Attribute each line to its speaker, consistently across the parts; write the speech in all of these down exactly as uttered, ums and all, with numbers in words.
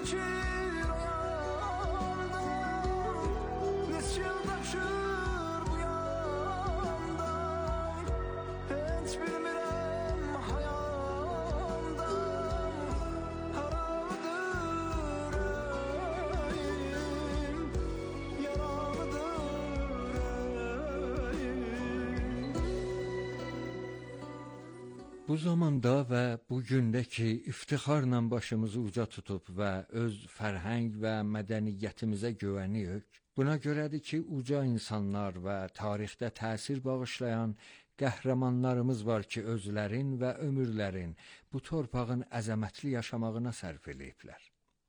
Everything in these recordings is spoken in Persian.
Speaker 1: Bu zamanda və bu gündə ki, iftixarla başımızı uca tutub və öz fərhəng və mədəniyyətimizə güvənirik, buna görədir ki, uca insanlar və tarixdə təsir bağışlayan qəhrəmanlarımız var ki, özlərin və ömürlərin bu torpağın əzəmətli yaşamağına sərf eləyiblər.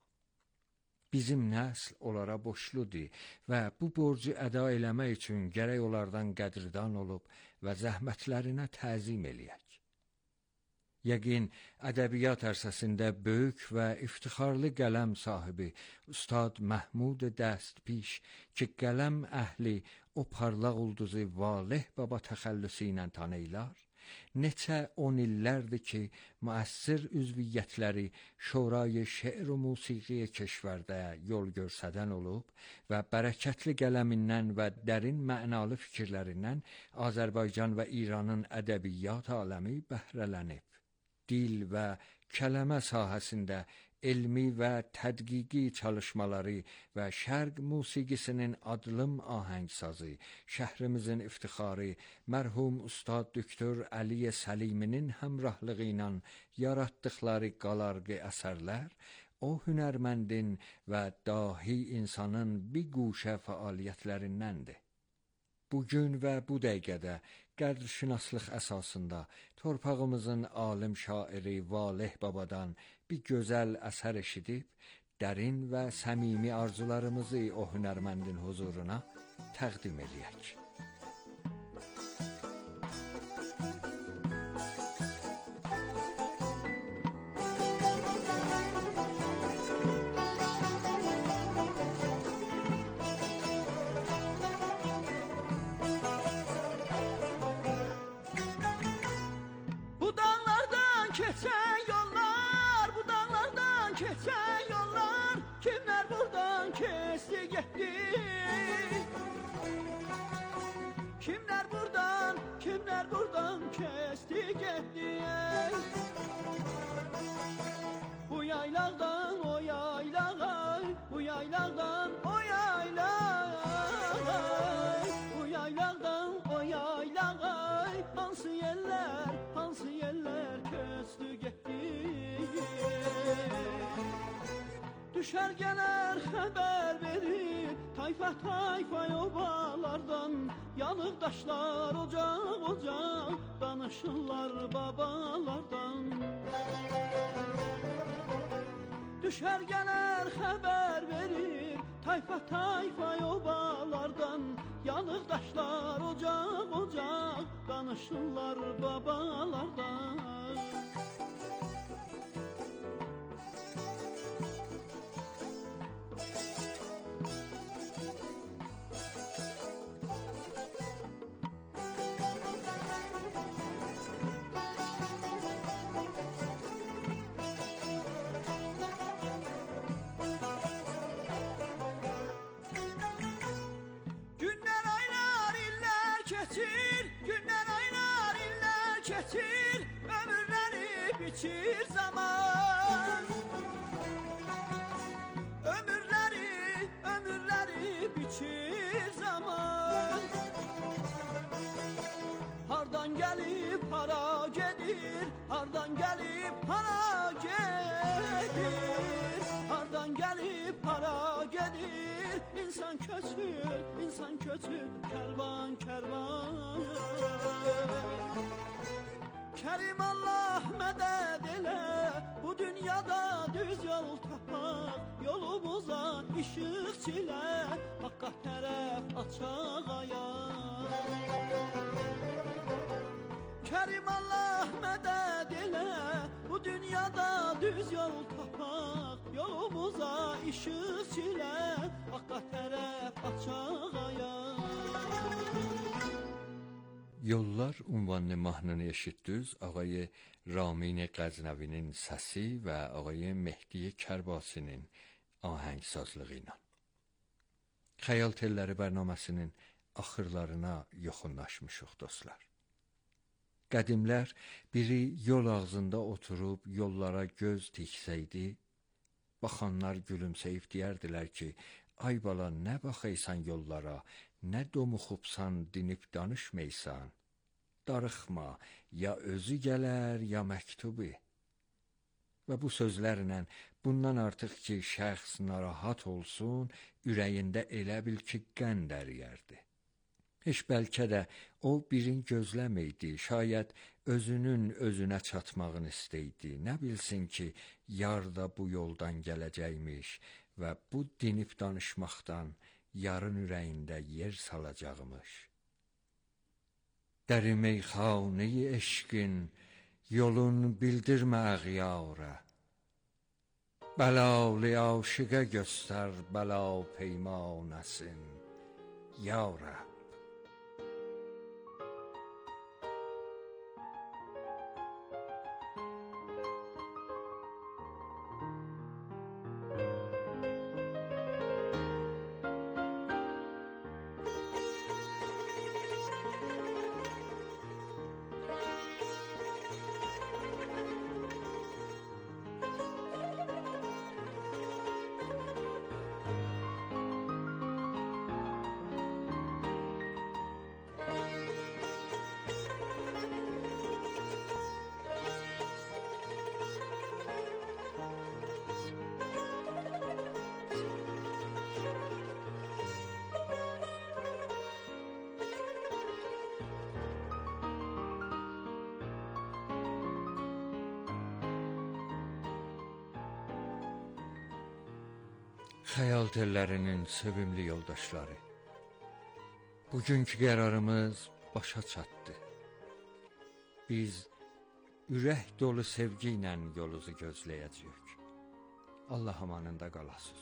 Speaker 1: Bizim nəsl onlara borcludur və bu borcu əda eləmək üçün gərək onlardan qədrdan olub və zəhmətlərinə təzim eləyək. Yəqin ədəbiyyat ərsəsində böyük və iftixarlı qələm sahibi Ustad Məhmud Dəstpiş ki, qələm əhli o parlaq ulduzu Valeh Baba təxəllüsü ilə tanıyırlar, neçə on illərdir ki, müəssir üzviyyətləri şurayı şeir və musiqi keşvərdə yol görsədən olub və bərəkətli qələmindən və dərin mənalı fikirlərindən Azərbaycan və İranın ədəbiyyat aləmi bəhrələnib. Dil və kələmə sahəsində elmi və tədqiqi çalışmaları və şərq musiqisinin adlım ahəngsazı, şəhrimizin iftixarı, mərhum Ustad Doktor Əli Səliminin həmrahlığı ilə yaratdıqları qalarğı əsərlər, o hünərməndin və dahi insanın bir guşə fəaliyyətlərindəndir. Bugün və bu dəqiqədə qədrşünaslıq əsasında torpağımızın alim şairi Valeh Babadan bir gözəl əsər eşidib, dərin və səmimi arzularımızı o hünərməndin huzuruna təqdim eləyək.
Speaker 2: Keçən yollar, bu dağlardan keçən yollar, kimlər buradan keçdi getdi? Kimlər buradan, kimlər buradan keçdi getdi? Bu yaylaqdan o yaylağa, bu yaylaqdan o yaylağa, bu yaylaqdan o yaylağa, hansı yerlər, hansı yerlər köçdü getdi? Düşər gələr xəbər verir, tayfa tayfa obalardan, yanıq daşlar ocaq ocaq, danışırlar babalardan. Düşər gələr xəbər verir, tayfa tayfa obalardan, yanıq daşlar ocaq ocaq, danışırlar babalardan. Günlər, aylar, illər keçir, ömürləri biçir zaman. Ömürləri, ömürləri biçir zaman. Hardan gəlib hara gedir, hardan gəlib hara gedir, hardan gəlib hara gedir, insan köçür, insan köçür, kərvan, kərvan. Kərim Allah mədəd elə, bu dünyada düz yol tapaq, yolumuza işıq çilə, haqqa tərəf açaq ayaq. Kərim Allah mədəd elə, bu dünyada düz yol tapaq, yolumuza işıq çilə, haqqa tərəf açaq ayaq.
Speaker 1: Yollar ünvanlı mahnını eşitdiniz. Ağay Ramin Qəznəvinin səsi və ağay Mehdi Kərbasinin ahəngsazlığı ilə. Xəyal telləri bərnaməsinin axırlarına yaxınlaşmışıq dostlar. Qədimlər biri yol ağzında oturub yollara göz tiksəydi, baxanlar gülümsəyib deyərdilər ki, ay bala nə baxaysan yollara, nə domuxubsan dinib danışmaysan, darıxma, ya özü gələr, ya məktubi. Və bu sözlərlə bundan artıq ki, şəxs narahat olsun, ürəyində elə bil ki, qənd əriyərdi. Heç bəlkə də o birin gözləməydi, şayət özünün özünə çatmağını istəydi. Nə bilsin ki, yar da bu yoldan gələcəkmiş və bu dinib danışmaqdan yarın ürəyində yer salacaqmış. Dəri meyxaneyi eşqin yolun bildirmə əğyara, bəlalı aşiqə göstər bəla peymanəsin, ya Rəbb. Xəyal tellərinin sevimli yoldaşları, bugünkü qərarımız başa çatdı. Biz ürək dolu sevgi ilə yolunuzu gözləyəcəyik. Allah amanında qalasınız.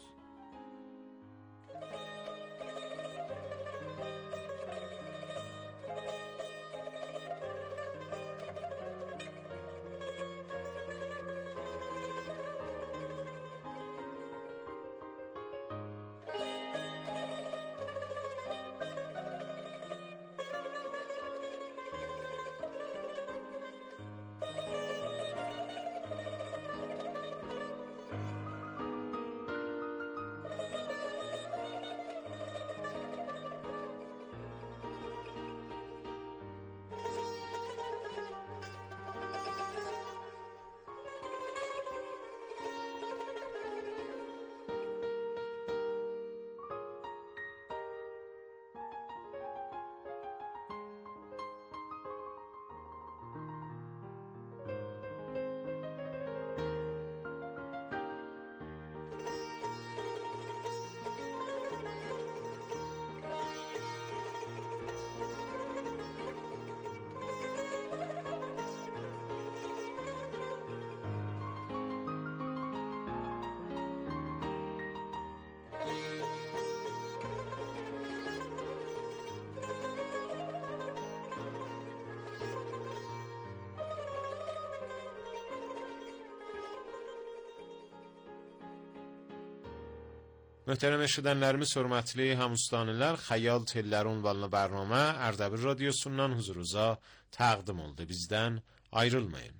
Speaker 3: Möhtərəm eşidənlərimiz, hörmətli həmüstanilər, Xəyal telləri ünvanlı bərnamə Ərdəbil radiosundan huzurunuza təqdim oldu. Bizdən ayrılmayın.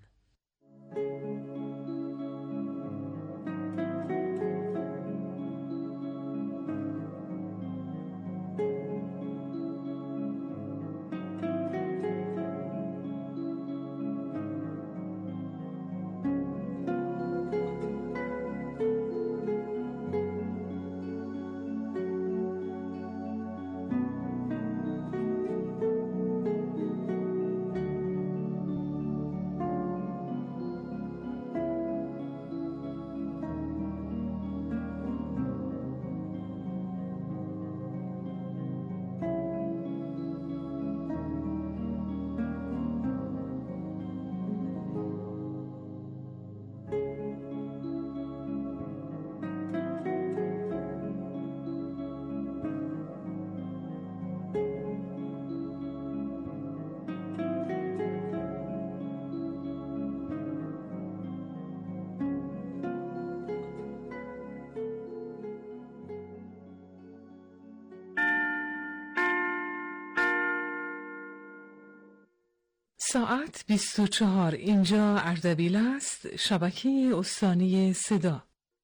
Speaker 4: ساعت بیست و چهار. اینجا اردبیل است، شبکه استانی صدا.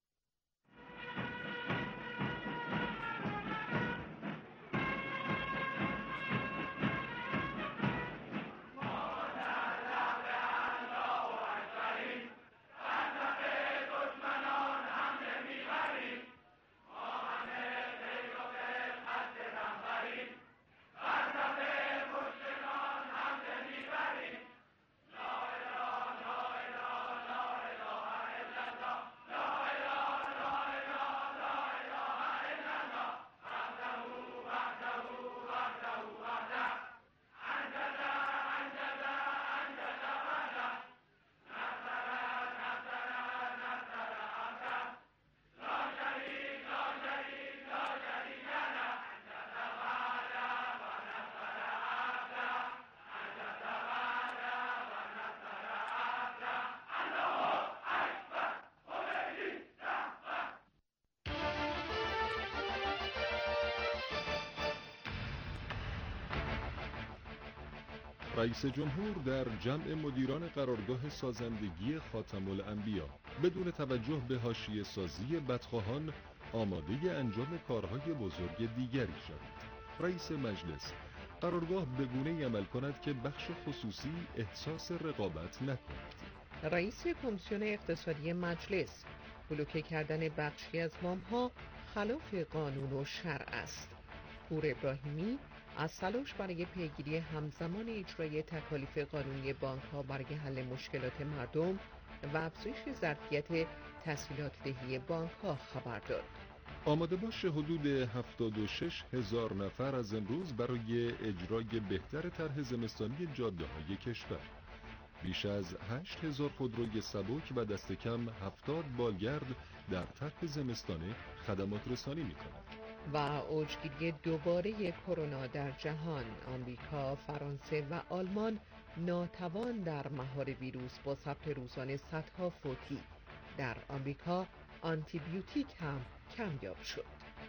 Speaker 5: رئیس جمهور در جمع مدیران قرارگاه سازندگی خاتم الانبیا بدون توجه به حاشیه سازی بدخواهان آماده انجام کارهای بزرگ دیگری شد. رئیس مجلس: قرارگاه به گونه‌ای عمل کند که بخش خصوصی احساس رقابت نکند.
Speaker 6: رئیس کمیسیون اقتصادی مجلس: بلوکه کردن بخشی از وام‌ها خلاف قانون و شرع است. پور ابراهیمی: از تلاش برای پیگیری همزمان اجرای تکالیف قانونی بانک‌ها برای حل مشکلات مردم و افزایش ظرفیت تسهیلات دهی بانک‌ها خبر داد.
Speaker 5: آماده باش حدود هفتاد و شش هزار نفر از امروز برای اجرای بهتر طرح زمستانی جاده‌های کشور. بیش از هشت هزار خودروی سبک و دست کم هفتاد بالگرد در طرح زمستانه خدمات رسانی می‌کنند.
Speaker 6: و اوجگیری دوباره کرونا در جهان: آمریکا، فرانسه و آلمان ناتوان در مهار ویروس با ثبت روزانه صدها فوتی. در آمریکا آنتی بیوتیک هم کمیاب شد.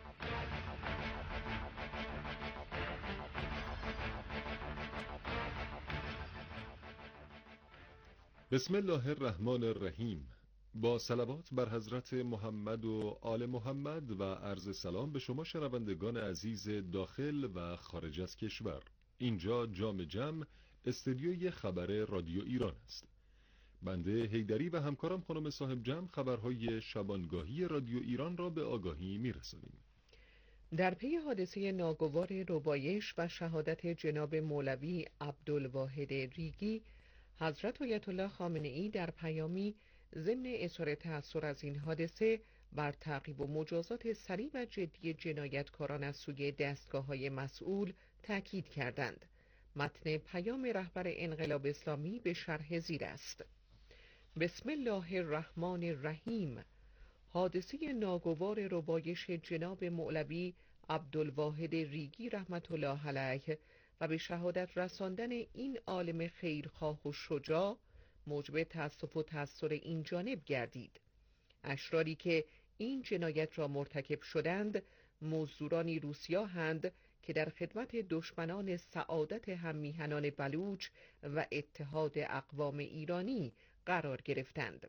Speaker 5: بسم الله الرحمن الرحیم. با صلوات بر حضرت محمد و آل محمد و عرض سلام به شما شنوندگان عزیز داخل و خارج از کشور. اینجا جام جم، استدیوی خبر رادیو ایران است. بنده حیدری و همکارم خانم صاحب جم خبرهای شبانگاهی رادیو ایران را به آگاهی میرسانیم.
Speaker 6: در پی حادثه ناگوار ربایش و شهادت جناب مولوی عبدالواحد ریگی، حضرت آیت الله خامنه‌ای در پیامی ضمن اظهار تأثر از این حادثه بر تعقیب و مجازات سریع و جدی جنایتکاران از سوی دستگاه‌های مسئول تأکید کردند. متن پیام رهبر انقلاب اسلامی به شرح زیر است. بسم الله الرحمن الرحیم. حادثه ناگوار ربایش جناب مولوی عبدالواحد ریگی رحمت الله علیه و به شهادت رساندن این عالم خیرخواه و شجاع موجب تأسف و تأثر این جانب گردید. اشراری که این جنایت را مرتکب شدند مزدورانی روسیاهند که در خدمت دشمنان سعادت هممیهنان بلوچ و اتحاد اقوام ایرانی قرار گرفتند.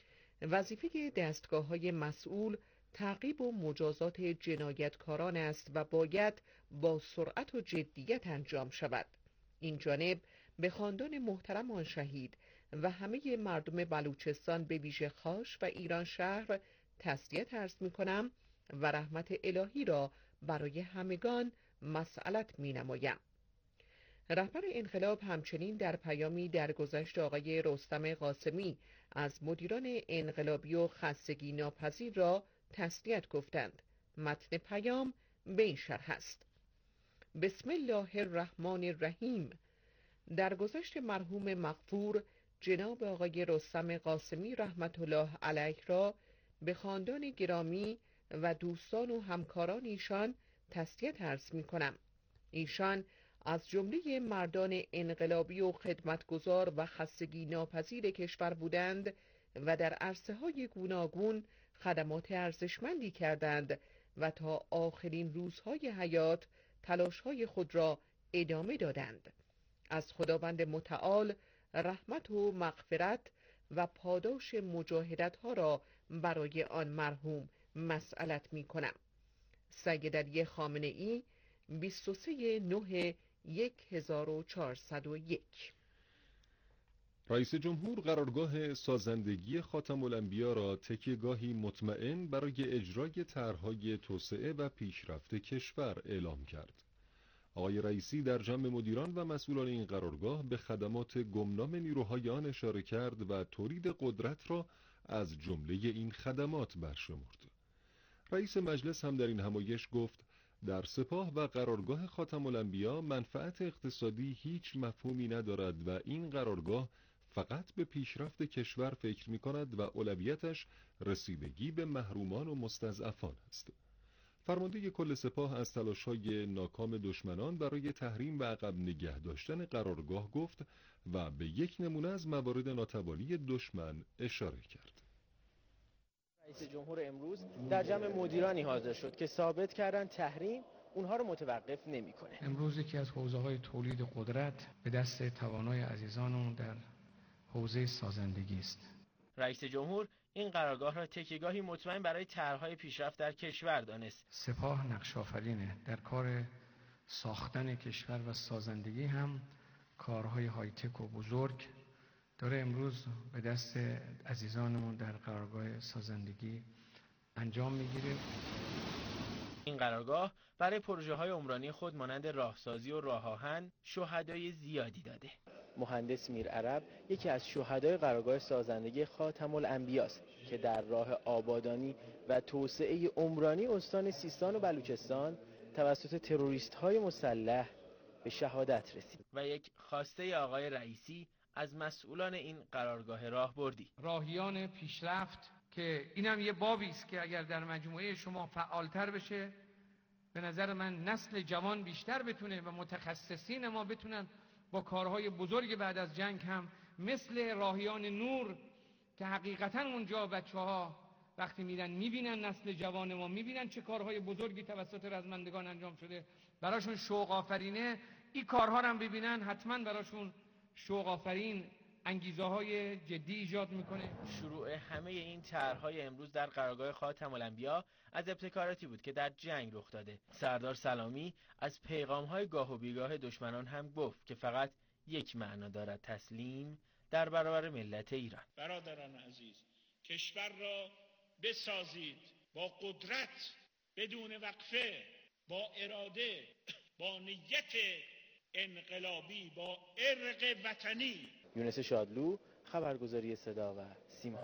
Speaker 6: وظیفه دستگاه‌های مسئول تعقیب و مجازات جنایتکاران است و باید با سرعت و جدیت انجام شود. این جانب به خاندان محترم آن شهید و همه مردم بلوچستان به ویژه خاش و ایران شهر تسلیت عرض می کنم و رحمت الهی را برای همگان مسئلت می نمایم. رهبر انقلاب همچنین در پیامی درگذشت آقای رستم قاسمی از مدیران انقلابی و خستگی ناپذیر را تسلیت گفتند. متن پیام به این شرح است: بسم الله الرحمن الرحیم. درگذشت مرحوم مغفور جناب آقای رستم قاسمی رحمت الله علیه را به خاندان گرامی و دوستان و همکاران ایشان تسلیت عرض می کنم. ایشان از جمله مردان انقلابی و خدمتگزار و خستگی ناپذیر کشور بودند و در عرصه‌های گوناگون خدمات ارزشمندی کردند و تا آخرین روزهای حیات تلاش‌های خود را ادامه دادند. از خداوند متعال رحمت و مغفرت و پاداش مجاهدت ها را برای آن مرحوم مسئلت می کنم. سید علی خامنه ای، بیست و سه نه هزار و چهارصد و یک.
Speaker 5: رئیس جمهور قرارگاه سازندگی خاتم الانبیا را تکیهگاهی مطمئن برای اجرای طرح‌های توسعه و پیشرفت کشور اعلام کرد. آقای رئیسی در جمع مدیران و مسئولان این قرارگاه به خدمات گمنام نیروهای آن اشاره کرد و تولید قدرت را از جمله این خدمات برشمرد. رئیس مجلس هم در این همایش گفت در سپاه و قرارگاه خاتم الانبیا منفعت اقتصادی هیچ مفهومی ندارد و این قرارگاه فقط به پیشرفت کشور فکر می کند و اولویتش رسیدگی به محرومان و مستضعفان است. فرمانده کل سپاه از تلاش‌های ناکام دشمنان برای تحریم و عقب نگه داشتن قرارگاه گفت و به یک نمونه از موارد ناتوانی دشمن اشاره کرد.
Speaker 7: رئیس جمهور امروز در جمع مدیرانی حاضر شد که ثابت کردن تحریم اونها رو متوقف نمی‌کنه.
Speaker 8: امروز یکی از حوزه‌های تولید قدرت به دست توانای عزیزانمون در حوزه سازندگی است.
Speaker 7: رئیس جمهور این قرارگاه را تکیهگاهی مطمئن برای طرح‌های پیشرفت در کشور دانست.
Speaker 8: سپاه نقش آفرینه در کار ساختن کشور و سازندگی هم کارهای هایتک و بزرگ داره امروز به دست عزیزانمون در قرارگاه سازندگی انجام میگیره.
Speaker 7: این قرارگاه برای پروژه‌های عمرانی خود مانند راهسازی و راه آهن شهدای زیادی داده. مهندس میر عرب یکی از شهدای قرارگاه سازندگی خاتم الانبیا است که در راه آبادانی و توسعه عمرانی استان سیستان و بلوچستان توسط تروریست‌های مسلح به شهادت رسید. و یک خواسته آقای رئیسی از مسئولان این قرارگاه راهبردی.
Speaker 8: راهیان پیشرفت که اینم یه بابی است که اگر در مجموعه شما فعالتر بشه، به نظر من نسل جوان بیشتر بتونه و متخصصین ما بتونن با کارهای بزرگ بعد از جنگ هم مثل راهیان نور که حقیقتا اونجا بچه‌ها وقتی میرن میبینن نسل جوان ما میبینن چه کارهای بزرگی توسط رزمندگان انجام شده، براشون شوق آفرینه. این کارها رو هم ببینن حتما براشون شوق آفرین انگیزه های جدی ایجاد میکنه.
Speaker 7: شروع همه این طرح‌های امروز در قرارگاه خاتم الانبیا از ابتکاراتی بود که در جنگ رخ داده. سردار سلامی از پیغام‌های گاه و بیگاه دشمنان هم گفت که فقط یک معنا دارد: تسلیم در برابر ملت ایران.
Speaker 9: برادران عزیز، کشور را بسازید با قدرت، بدون وقفه، با اراده، با نیت انقلابی، با ارق وطنی.
Speaker 7: یونس شادلو، خبرگزاری صدا و سیما.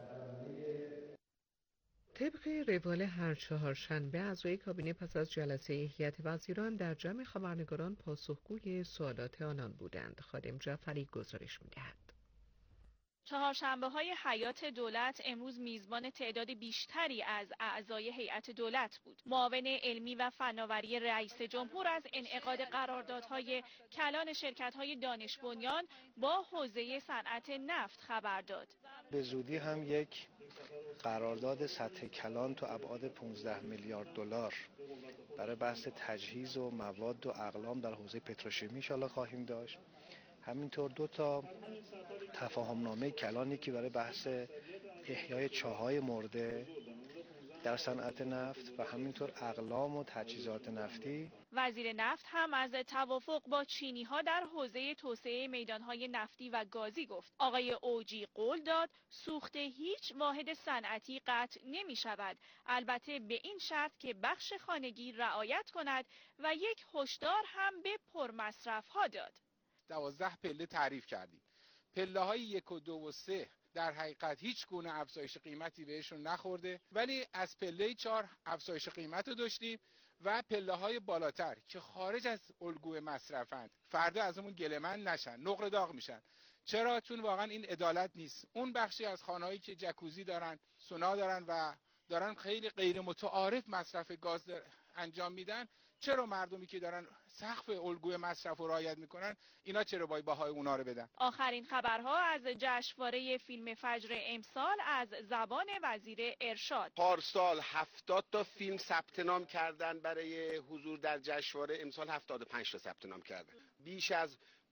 Speaker 6: طبق روال هر چهارشنبه اعضای کابینه پس از جلسه هیئت وزیران در جمع خبرنگاران پاسخگوی سوالات آنان بودند. خادم جعفری گزارش می‌دهد.
Speaker 10: چهارشنبه‌های حیات دولت امروز میزبان تعداد بیشتری از اعضای هیئت دولت بود. معاون علمی و فناوری رئیس جمهور از انعقاد قراردادهای کلان شرکت‌های دانش بنیان با حوزه صنعت نفت خبر داد.
Speaker 11: به زودی هم یک قرارداد سطح کلان تو ابعاد پانزده میلیارد دلار برای بحث تجهیز و مواد و اقلام در حوزه پتروشیمی ان شاءالله خواهیم داشت. همینطور دو تا تفاهمنامه کلانی که برای بحث احیای چاهای مرده در صنعت نفت و همینطور اقلام و تجهیزات نفتی.
Speaker 10: وزیر نفت هم از توافق با چینی ها در حوزه توسعه میدانهای نفتی و گازی گفت. آقای اوجی قول داد سوخت هیچ واحد صنعتی قطع نمی شود، البته به این شرط که بخش خانگی رعایت کند و یک هشدار هم به پرمصرف ها داد.
Speaker 12: دوازده پله تعریف کردیم. پله های یک و دو و سه در حقیقت هیچ گونه افزایش قیمتی بهشون نخورده، ولی از پله چهار افزایش قیمت رو داشتیم و پله های بالاتر که خارج از الگوی مصرفند فردا از اون گله‌مند نشن، نقره داغ میشن. چرا؟ چون واقعا این عدالت نیست. اون بخشی از خانه‌هایی که جکوزی دارن، سونا دارن و دارن خیلی غیر متعارف مصرف گاز انجام میدن، چرا مردمی که دارن سقف الگوی مصرف رو رعایت میکنن اینا چرا باید بهای اونا رو بدن؟
Speaker 10: آخرین خبرها از جشنواره فیلم فجر امسال از زبان وزیر ارشاد.
Speaker 13: پارسال هفتاد تا فیلم ثبت نام کردن برای حضور در جشنواره، امسال هفتاد و پنج تا ثبت نام کردن. بیش از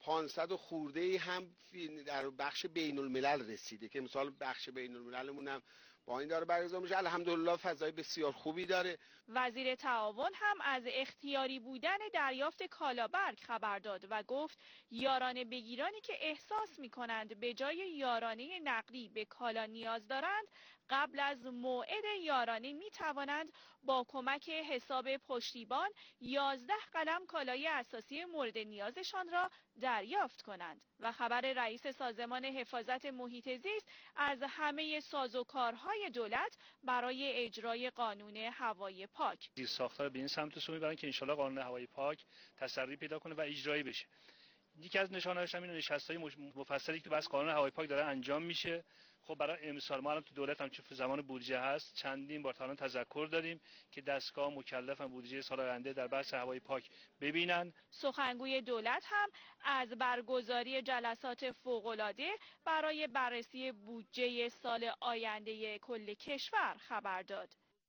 Speaker 13: پانصد و خورده ای هم در بخش بین الملل رسیده که مثال بخش بین المللمون هم با این داره برگزار میشه. الحمدلله فضای بسیار خوبی داره.
Speaker 10: وزیر تعاون هم از اختیاری بودن دریافت کالابرگ خبر داد و گفت یاران بگیرانی که احساس می‌کنند به جای یارانه نقدی به کالا نیاز دارند، قبل از موعد یارانه می توانند با کمک حساب پشتیبان یازده قلم کالای اساسی مورد نیازشان را دریافت کنند. و خبر رئیس سازمان حفاظت محیط زیست از همه سازوکارهای دولت برای اجرای قانون هوای پاک.
Speaker 14: ساختار به این سمت سو میبرن که انشالله قانون هوای پاک تسری پیدا کنه و اجرایی بشه. یکی از نشانه‌هاش همین نشست‌های مفصلی که بس قانون هوای پاک داره انجام میشه. خب برای امسال ما الان تو دولت هم که زمان بودجه هست چندین بار تا الان تذکر دادیم که دستگاه مکلفن بودجه سال آینده در بحث هوای پاک ببینن.
Speaker 10: سخنگوی دولت هم از برگزاری جلسات فوق‌العاده برای بررسی بودجه سال آینده کل کشور خبر داد.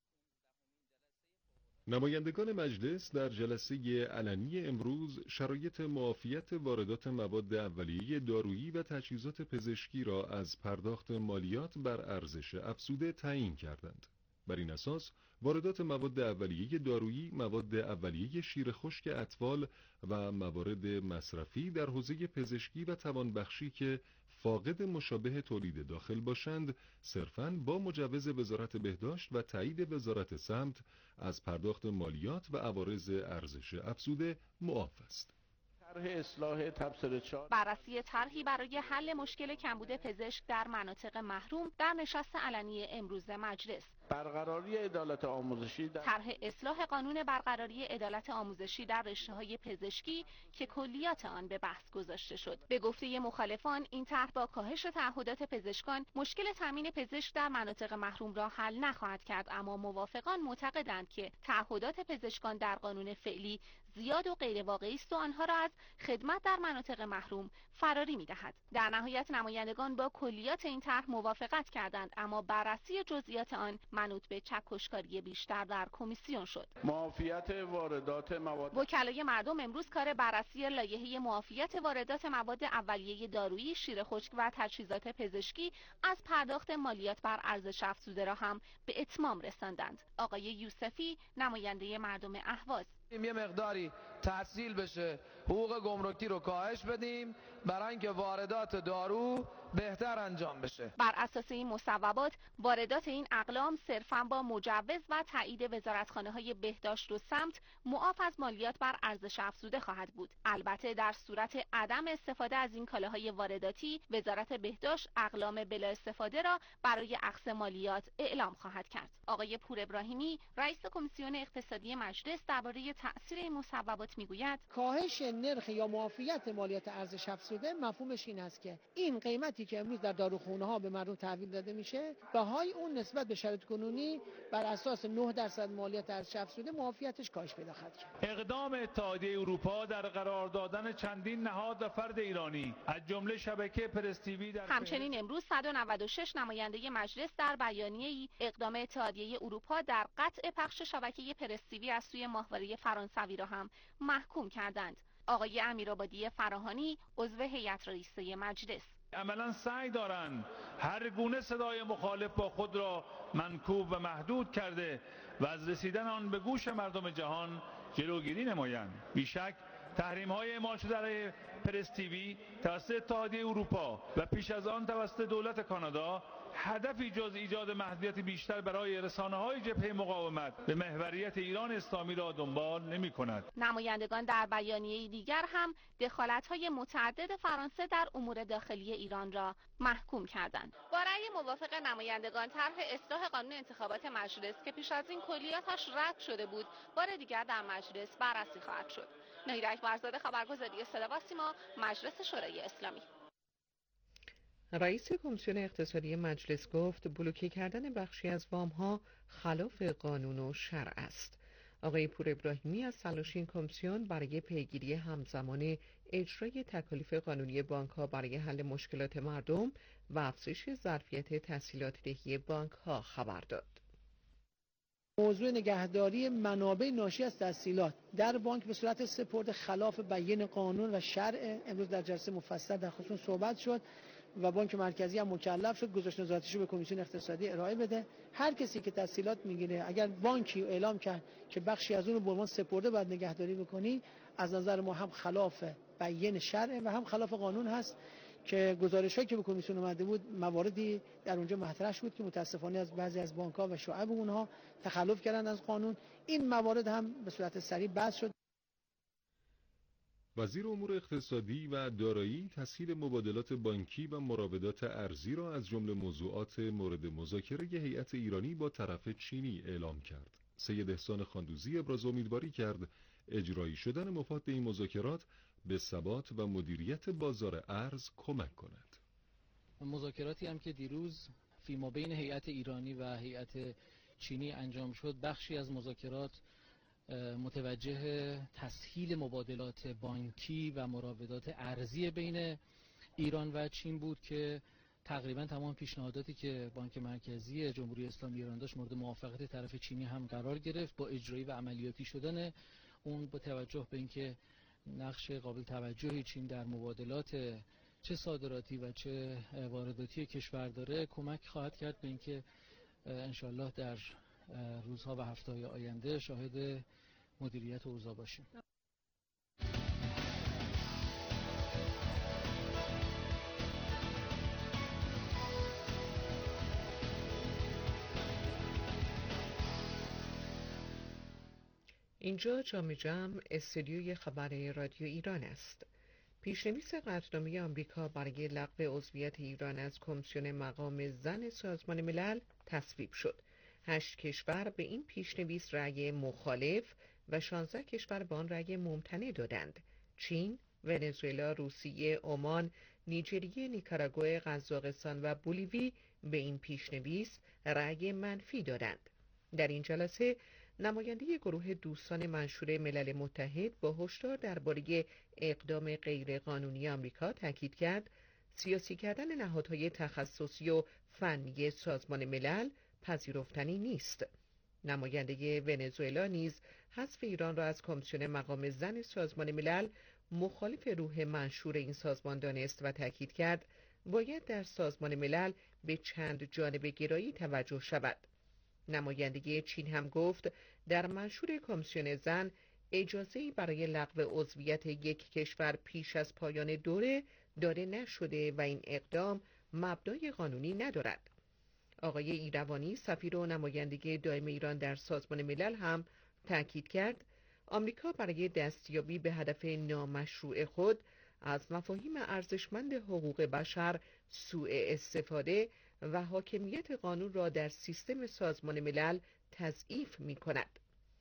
Speaker 5: نمایندگان مجلس در جلسه علنی امروز شرایط معافیت واردات مواد اولیه دارویی و تجهیزات پزشکی را از پرداخت مالیات بر ارزش افزوده تعیین کردند. بر این اساس واردات مواد اولیه دارویی، مواد اولیه شیر خشک اطفال و موارد مصرفی در حوزه پزشکی و توانبخشی که فاقد مشابه تولید داخل باشند، صرفاً با مجوز وزارت بهداشت و تایید وزارت سمت از پرداخت مالیات و عوارض ارزش افزوده معاف است.
Speaker 15: طرح اصلاح تبصره چهار
Speaker 16: بررسی طرحی برای حل مشکل کمبود پزشک در مناطق محروم در نشست علنی امروز مجلس.
Speaker 15: برقراری عدالت آموزشی در
Speaker 16: طرح اصلاح قانون برقراری عدالت آموزشی در رشته‌های پزشکی که کلیات آن به بحث گذاشته شد. به گفته مخالفان این طرح با کاهش تعهدات پزشکان مشکل تامین پزشک در مناطق محروم را حل نخواهد کرد، اما موافقان معتقدند که تعهدات پزشکان در قانون فعلی زیاد و غیر واقعی است و آنها را از خدمت در مناطق محروم فراری می‌دهد. در نهایت نمایندگان با کلیات این طرح موافقت کردند، اما بررسی جزئیات آن منوط به چکشکاری بیشتر در کمیسیون شد.
Speaker 15: معافیت واردات مواد
Speaker 16: وکلای مردم امروز کار بررسی لایحه معافیت واردات مواد اولیه دارویی، شیر خشک و تجهیزات پزشکی از پرداخت مالیات بر ارزش افزوده را هم به اتمام رساندند. آقای یوسفی نماینده مردم اهواز:
Speaker 17: یه مقداری تحصیل بشه، حقوق گمرکی رو کاهش بدیم برای اینکه واردات دارو بهتر انجام بشه.
Speaker 16: بر اساس این مصوبات واردات این اقلام صرفاً با مجوز و تایید وزارتخانه‌های بهداشت و سمت معاف از مالیات بر ارزش افزوده خواهد بود. البته در صورت عدم استفاده از این کالاهای وارداتی، وزارت بهداشت اقلام بلا استفاده را برای اخذ مالیات اعلام خواهد کرد. آقای پور ابراهیمی رئیس کمیسیون اقتصادی مجلس درباره تأثیر این مصوبات میگوید:
Speaker 18: کاهش نرخ یا معافیت مالیات ارزش افزوده مفهومش این است که این قیمتی که امروز در داروخانه ها به مردم تحویل داده میشه، بهای اون نسبت به شرایط کنونی بر اساس نه درصد مالیات ارزش افزوده معافیتش کاهش پیدا خواهد کرد.
Speaker 19: اقدام اتحادیه اروپا در قرار دادن چندین نهاد و فرد ایرانی از جمله شبکه پرس تیوی در
Speaker 16: همچنین امروز صد و نود و شش نماینده مجلس در بیانیه‌ای اقدام اتحادیه اروپا در قطع پخش شبکه پرس تیوی از سوی ماهواره فرانسوی را هم محکوم کردند. آقای امیرآبادی فراهانی عضو هیئت رئیسه مجلس:
Speaker 19: عملاً سعی دارند هر گونه صدای مخالف با خود را منکوب و محدود کرده و از رسیدن آن به گوش مردم جهان جلوگیری نمایند. بیشک تحریم‌های اعمال شده علیه پرس تیوی توسط اتحادیه اروپا و پیش از آن توسط دولت کانادا هدفی جز ایجاد محدودیت بیشتر برای رسانه‌های جبهه مقاومت به محوریت ایران اسلامی را دنبال نمی‌کند.
Speaker 16: نمایندگان در بیانیه دیگر هم دخالت‌های متعدد فرانسه در امور داخلی ایران را محکوم کردند. با رأی موافق نمایندگان طرح اصلاح قانون انتخابات مجلس که پیش از این کلیاتش رد شده بود، بار دیگر در مجلس بررسی خواهد شد. نهیر اکبرزاده، خبرگزاری صدا و سیما، مجلس شورای اسلامی.
Speaker 6: رئیس کمیسیون اقتصادی مجلس گفت بلوکه کردن بخشی از وام‌ها خلاف قانون و شرع است. آقای پور ابراهیمی از تلاش این کمیسیون برای پیگیری همزمان اجرای تکالیف قانونی بانک‌ها برای حل مشکلات مردم و افزایش ظرفیت تسهیلات دهی بانک‌ها خبر داد.
Speaker 18: موضوع نگهداری منابع ناشی از تحصیلات در بانک به صورت سپرده خلاف بیان قانون و شرع. امروز در جلسه مفصل در خصوص صحبت شد و بانک مرکزی هم مکلف شد گزارش نظارتیشو به کمیسیون اقتصادی ارائه بده. هر کسی که تحصیلات میگیره اگر بانکی اعلام کرد که بخشی از اون رو به عنوان سپرده باید نگهداری بکنی، از نظر ما هم خلاف بیان شرع و هم خلاف قانون هست که گزارشایی که به کمیسیون اومده بود مواردی در اونجا مطرح شد که متاسفانه از بعضی از بانک‌ها و شعب اونها تخلف کردن از قانون. این موارد هم به صورت سریع بحث شد.
Speaker 5: وزیر امور اقتصادی و دارایی تسهیل مبادلات بانکی و مراودات ارزی را از جمله موضوعات مورد مذاکره هیئت ایرانی با طرف چینی اعلام کرد. سید احسان خاندوزی ابراز امیدواری کرد اجرایی شدن مفاد این مذاکرات به ثبات و مدیریت بازار ارز کمک کند.
Speaker 20: مذاکراتی هم که دیروز فیما بین هیئت ایرانی و هیئت چینی انجام شد، بخشی از مذاکرات متوجه تسهیل مبادلات بانکی و مراودات ارزی بین ایران و چین بود که تقریبا تمام پیشنهاداتی که بانک مرکزی جمهوری اسلامی ایران داشت مورد موافقت طرف چینی هم قرار گرفت. با اجرایی و عملیاتی شدن اون با توجه به اینکه نقش قابل توجهی چین در مبادلات چه صادراتی و چه وارداتی کشور داره کمک خواهد کرد به اینکه انشالله در روزها و هفته‌های آینده شاهد مدیریت اوضاع باشیم.
Speaker 6: اینجا جام جم استودیوی خبر رادیو ایران است. پیشنویس قطعنامه آمریکا برای لغو عضویت ایران از کمیسیون مقام زن سازمان ملل تصویب شد. هشت کشور به این پیشنویس رأی مخالف و شانزده کشور به آن رأی ممتنع دادند. چین، ونزوئلا، روسیه، عمان، نیجریه، نیکاراگوئه، قزاقستان و بولیوی به این پیشنویس رأی منفی دادند. در این جلسه نماینده گروه دوستان منشور ملل متحد با هشدار درباره اقدام غیرقانونی آمریکا تاکید کرد سیاسی کردن نهادهای تخصصی و فنی سازمان ملل پذیرفتنی نیست. نماینده ونزوئلا نیز حذف ایران را از کمیسیون مقام زن سازمان ملل مخالف روح منشور این سازمان دانست و تاکید کرد باید در سازمان ملل به چند جانبه گرایی توجه شود. نماینده چین هم گفت در منشور کمیسیون زن اجازه‌ای برای لغو عضویت یک کشور پیش از پایان دوره داده نشده و این اقدام مبنای قانونی ندارد. آقای ایروانی سفیر و نماینده دائم ایران در سازمان ملل هم تاکید کرد آمریکا برای دستیابی به هدف نامشروع خود از مفاهیم ارزشمند حقوق بشر سوء استفاده و حاکمیت قانون را در سیستم سازمان ملل تضعیف می کند.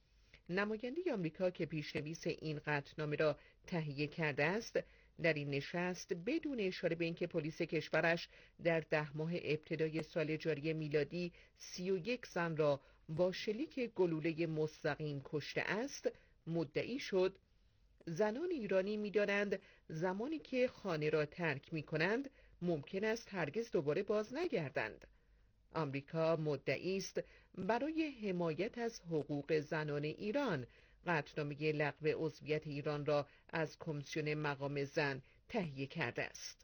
Speaker 6: نماینده آمریکا که پیشنویس این قطعنامه را تهیه کرده است در این نشست بدون اشاره به اینکه پلیس کشورش در ده ماه ابتدای سال جاری میلادی سی و یک زن را با شلیک گلوله مستقیم کشته است مدعی شد زنان ایرانی می‌دانند زمانی که خانه را ترک می‌کنند ممکن است هرگز دوباره باز نگردند. آمریکا مدعی است برای حمایت از حقوق زنان ایران قطعنامه لغو عضویت ایران را از کمیسیون مقام زن تهیه کرده است.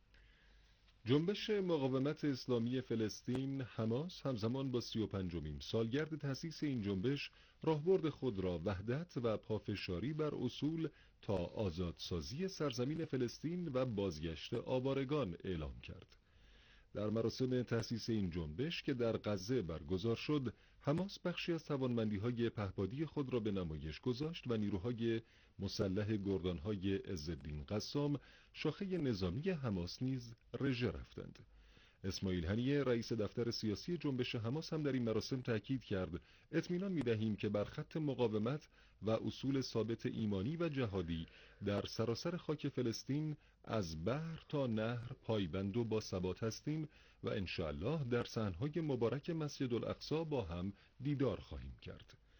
Speaker 5: جنبش مقاومت اسلامی فلسطین حماس همزمان با سی و پنجمین سالگرد تأسیس این جنبش راهبرد خود را وحدت و پافشاری بر اصول تا آزادسازی سرزمین فلسطین و بازگشت آوارگان اعلام کرد. در مراسم تأسیس این جنبش که در غزه برگزار شد، حماس بخشی از توانمندی‌های پهپادی خود را به نمایش گذاشت و نیروهای مسلح گردان‌های عزالدین قسام شاخه نظامی حماس نیز رژه رفتند. اسماعیل هنیه رئیس دفتر سیاسی جنبش حماس هم در این مراسم تاکید کرد اطمینان می‌دهیم که بر خط مقاومت و اصول ثابت ایمانی و جهادی در سراسر خاک فلسطین از بحر تا نهر پایبند و با ثبات هستیم و انشاءالله در صحنهای مبارک مسجد الاقصی با هم دیدار خواهیم کرد.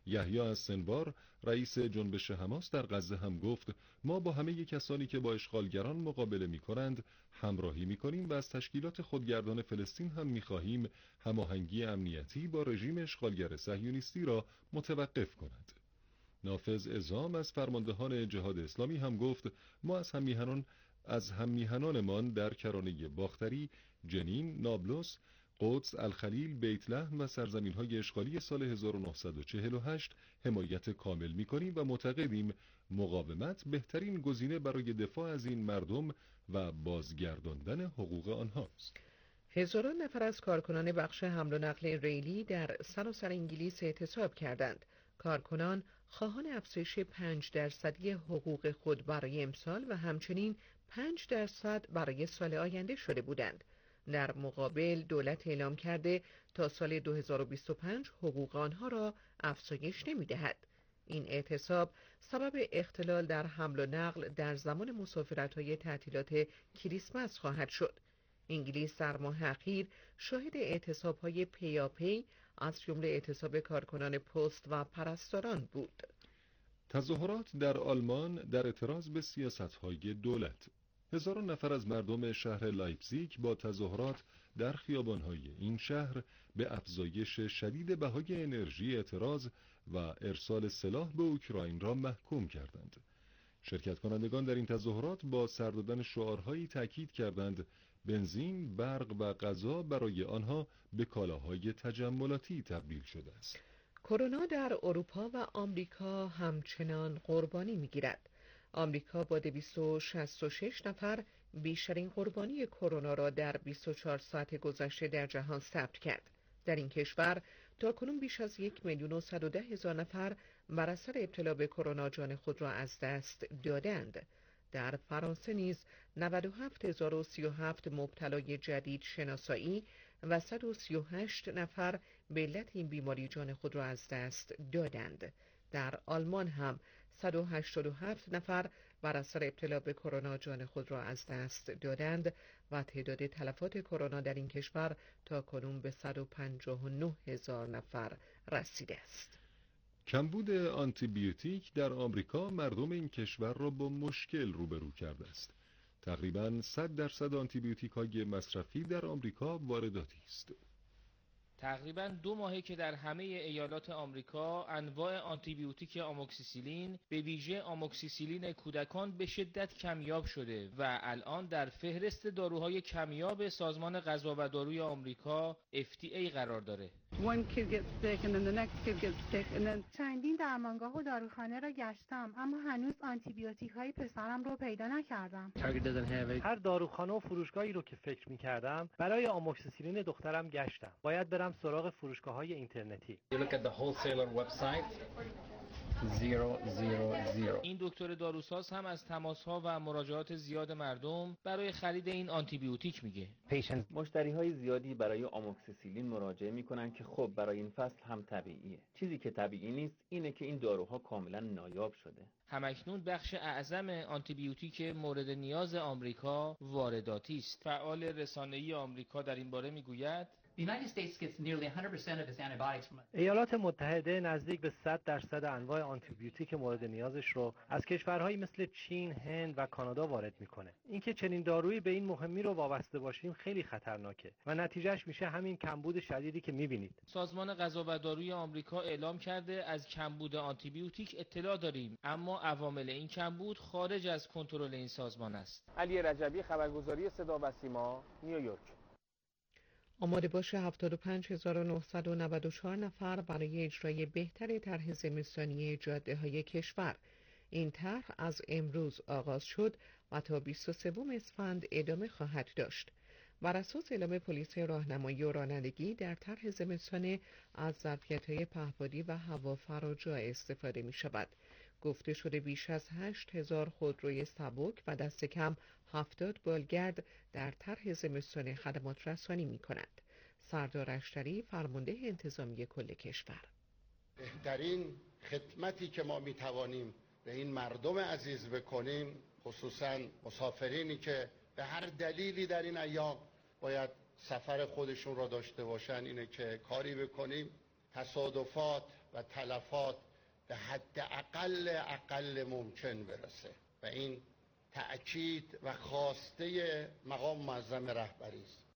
Speaker 5: یحیی از سنوار رئیس جنبش حماس در غزه هم گفت ما با همه کسانی که با اشغالگران مقابله می‌کنند همراهی می‌کنیم و از تشکیلات خودگردان فلسطین هم می‌خواهیم هماهنگی امنیتی با رژیم اشغالگر صهیونیستی را متوقف کند. نافذ اعظام از فرماندهان جهاد اسلامی هم گفت ما از هممیهنان از هممیهنانمان در کرانه باختری، جنین، نابلس، قدس، الخلیل، بیت لحم و سرزمین‌های اشغالی سال هزار و نهصد و چهل و هشت حمایت کامل می‌کنیم و معتقدیم مقاومت بهترین گزینه برای دفاع از این مردم و بازگرداندن حقوق آنهاست.
Speaker 6: هزاران نفر از کارکنان بخش حمل و نقل ریلی در سراسر انگلیس اعتصاب کردند. کارکنان خواهان افزایش پنج درصدی حقوق خود برای امسال و همچنین پنج درصد برای سال آینده شده بودند. در مقابل دولت اعلام کرده تا سال دو هزار و بیست و پنج حقوق آنها را افزایش نمی‌دهد. این اعتصاب سبب اختلال در حمل و نقل در زمان مسافرت‌های تعطیلات کریسمس خواهد شد. انگلیس در ماه اخیر شاهد اعتصاب‌های پیاپی از جمله اعتصاب کارکنان پست و پرستاران بود.
Speaker 5: تظاهرات در آلمان در اعتراض به سیاست‌های دولت. هزاران نفر از مردم شهر لایپزیگ با تظاهرات در خیابان‌های این شهر به افزایش شدید بهای انرژی اعتراض و ارسال سلاح به اوکراین را محکوم کردند. شرکت کنندگان در این تظاهرات با سر دادن شعارهایی تاکید کردند بنزین، برق و غذا برای آنها به کالاهای تجملاتی تبدیل شده است.
Speaker 6: کرونا در اروپا و آمریکا همچنان قربانی می‌گیرد. آمریکا با دویست و شصت و شش نفر بیشترین قربانی کرونا را در بیست و چهار ساعت گذشته در جهان ثبت کرد. در این کشور تاکنون بیش از یک میلیون و صد و ده هزار نفر بر اثر ابتلا به کرونا جان خود را از دست دادند. در فرانسه نیز نود و هفت هزار و سی و هفت مبتلای جدید شناسایی و صد و سی و هشت نفر به علت این بیماری جان خود را از دست دادند. در آلمان هم صد و هشتاد و هفت نفر بر اثر ابتلا به کرونا جان خود را از دست دادند و تعداد تلفات کرونا در این کشور تاکنون به صد و پنجاه و نه هزار نفر رسیده است.
Speaker 5: کمبود آنتیبیوتیک در آمریکا مردم این کشور را با مشکل روبرو کرده است. تقریباً صد درصد آنتیبیوتیک‌های مصرفی در آمریکا وارداتی است.
Speaker 7: تقریباً دو ماهه که در همه ایالات آمریکا انواع آنتیبیوتیک آموکسیسیلین به ویژه آموکسیسیلین کودکان به شدت کمیاب شده و الان در فهرست داروهای کمیاب سازمان غذا و داروی آمریکا اف دی ای قرار داره.
Speaker 21: چندین درمانگاه و داروخانه را گشتم اما هنوز آنتیبیوتیک های پسرم رو پیدا نکردم.
Speaker 22: هر داروخانه و فروشگاهی رو که فکر می‌کردم برای آموکسیسیلین دخترم گشتم. باید برم سراغ فروشگاه‌های اینترنتی.
Speaker 7: این دکتر داروساز هم از تماس‌ها و مراجعات زیاد مردم برای خرید این آنتیبیوتیک میگه.
Speaker 23: مشتری‌های زیادی برای آموکسیسیلین مراجعه میکنن که خب برای این فصل هم طبیعیه. چیزی که طبیعی نیست اینه که این داروها کاملا نایاب شده.
Speaker 7: همکنون بخش اعظم آنتیبیوتیک مورد نیاز آمریکا وارداتی است. فعال رسانه‌ای آمریکا در این باره میگوید
Speaker 22: ایالات متحده نزدیک به صد درصد انواع آنتیبیوتیک مورد نیازش رو از کشورهایی مثل چین، هند و کانادا وارد میکنه. اینکه چنین دارویی به این مهمی رو وابسته باشیم خیلی خطرناکه و نتیجهش میشه همین کمبود شدیدی که میبینید.
Speaker 7: سازمان غذا و داروی آمریکا اعلام کرده از کمبود آنتیبیوتیک اطلاع داریم، اما عوامل این کمبود خارج از کنترل این سازمان است. علی رجبی، خبرگزاری صدا و سیما، نیویورک.
Speaker 6: آماده باش هفتاد و پنج هزار و نهصد و نود و چهار نفر برای اجرای بهتر طرح زمستانی جاده‌های کشور. این طرح از امروز آغاز شد و تا بیست و سوم اسفند ادامه خواهد داشت. بر اساس اعلام پلیس راهنمایی و رانندگی در طرح زمستانه از ظرفیت‌های پهپادی و هوافراجا استفاده می‌شود. گفته شده بیش از هشت هزار خودروی سبک و دست کم هفتاد بالگرد در طرح زمستانه خدمات رسانی می کند. سردار اشتری، فرمانده انتظامی کل کشور:
Speaker 24: بهترین خدمتی که ما می توانیم به این مردم عزیز بکنیم، خصوصا مسافرینی که به هر دلیلی در این ایام باید سفر خودشون را داشته باشن، اینه که کاری بکنیم تصادفات و تلفات به حد اقل اقل ممکن برسه و این تأکید و خواسته مقام معظم رهبری است.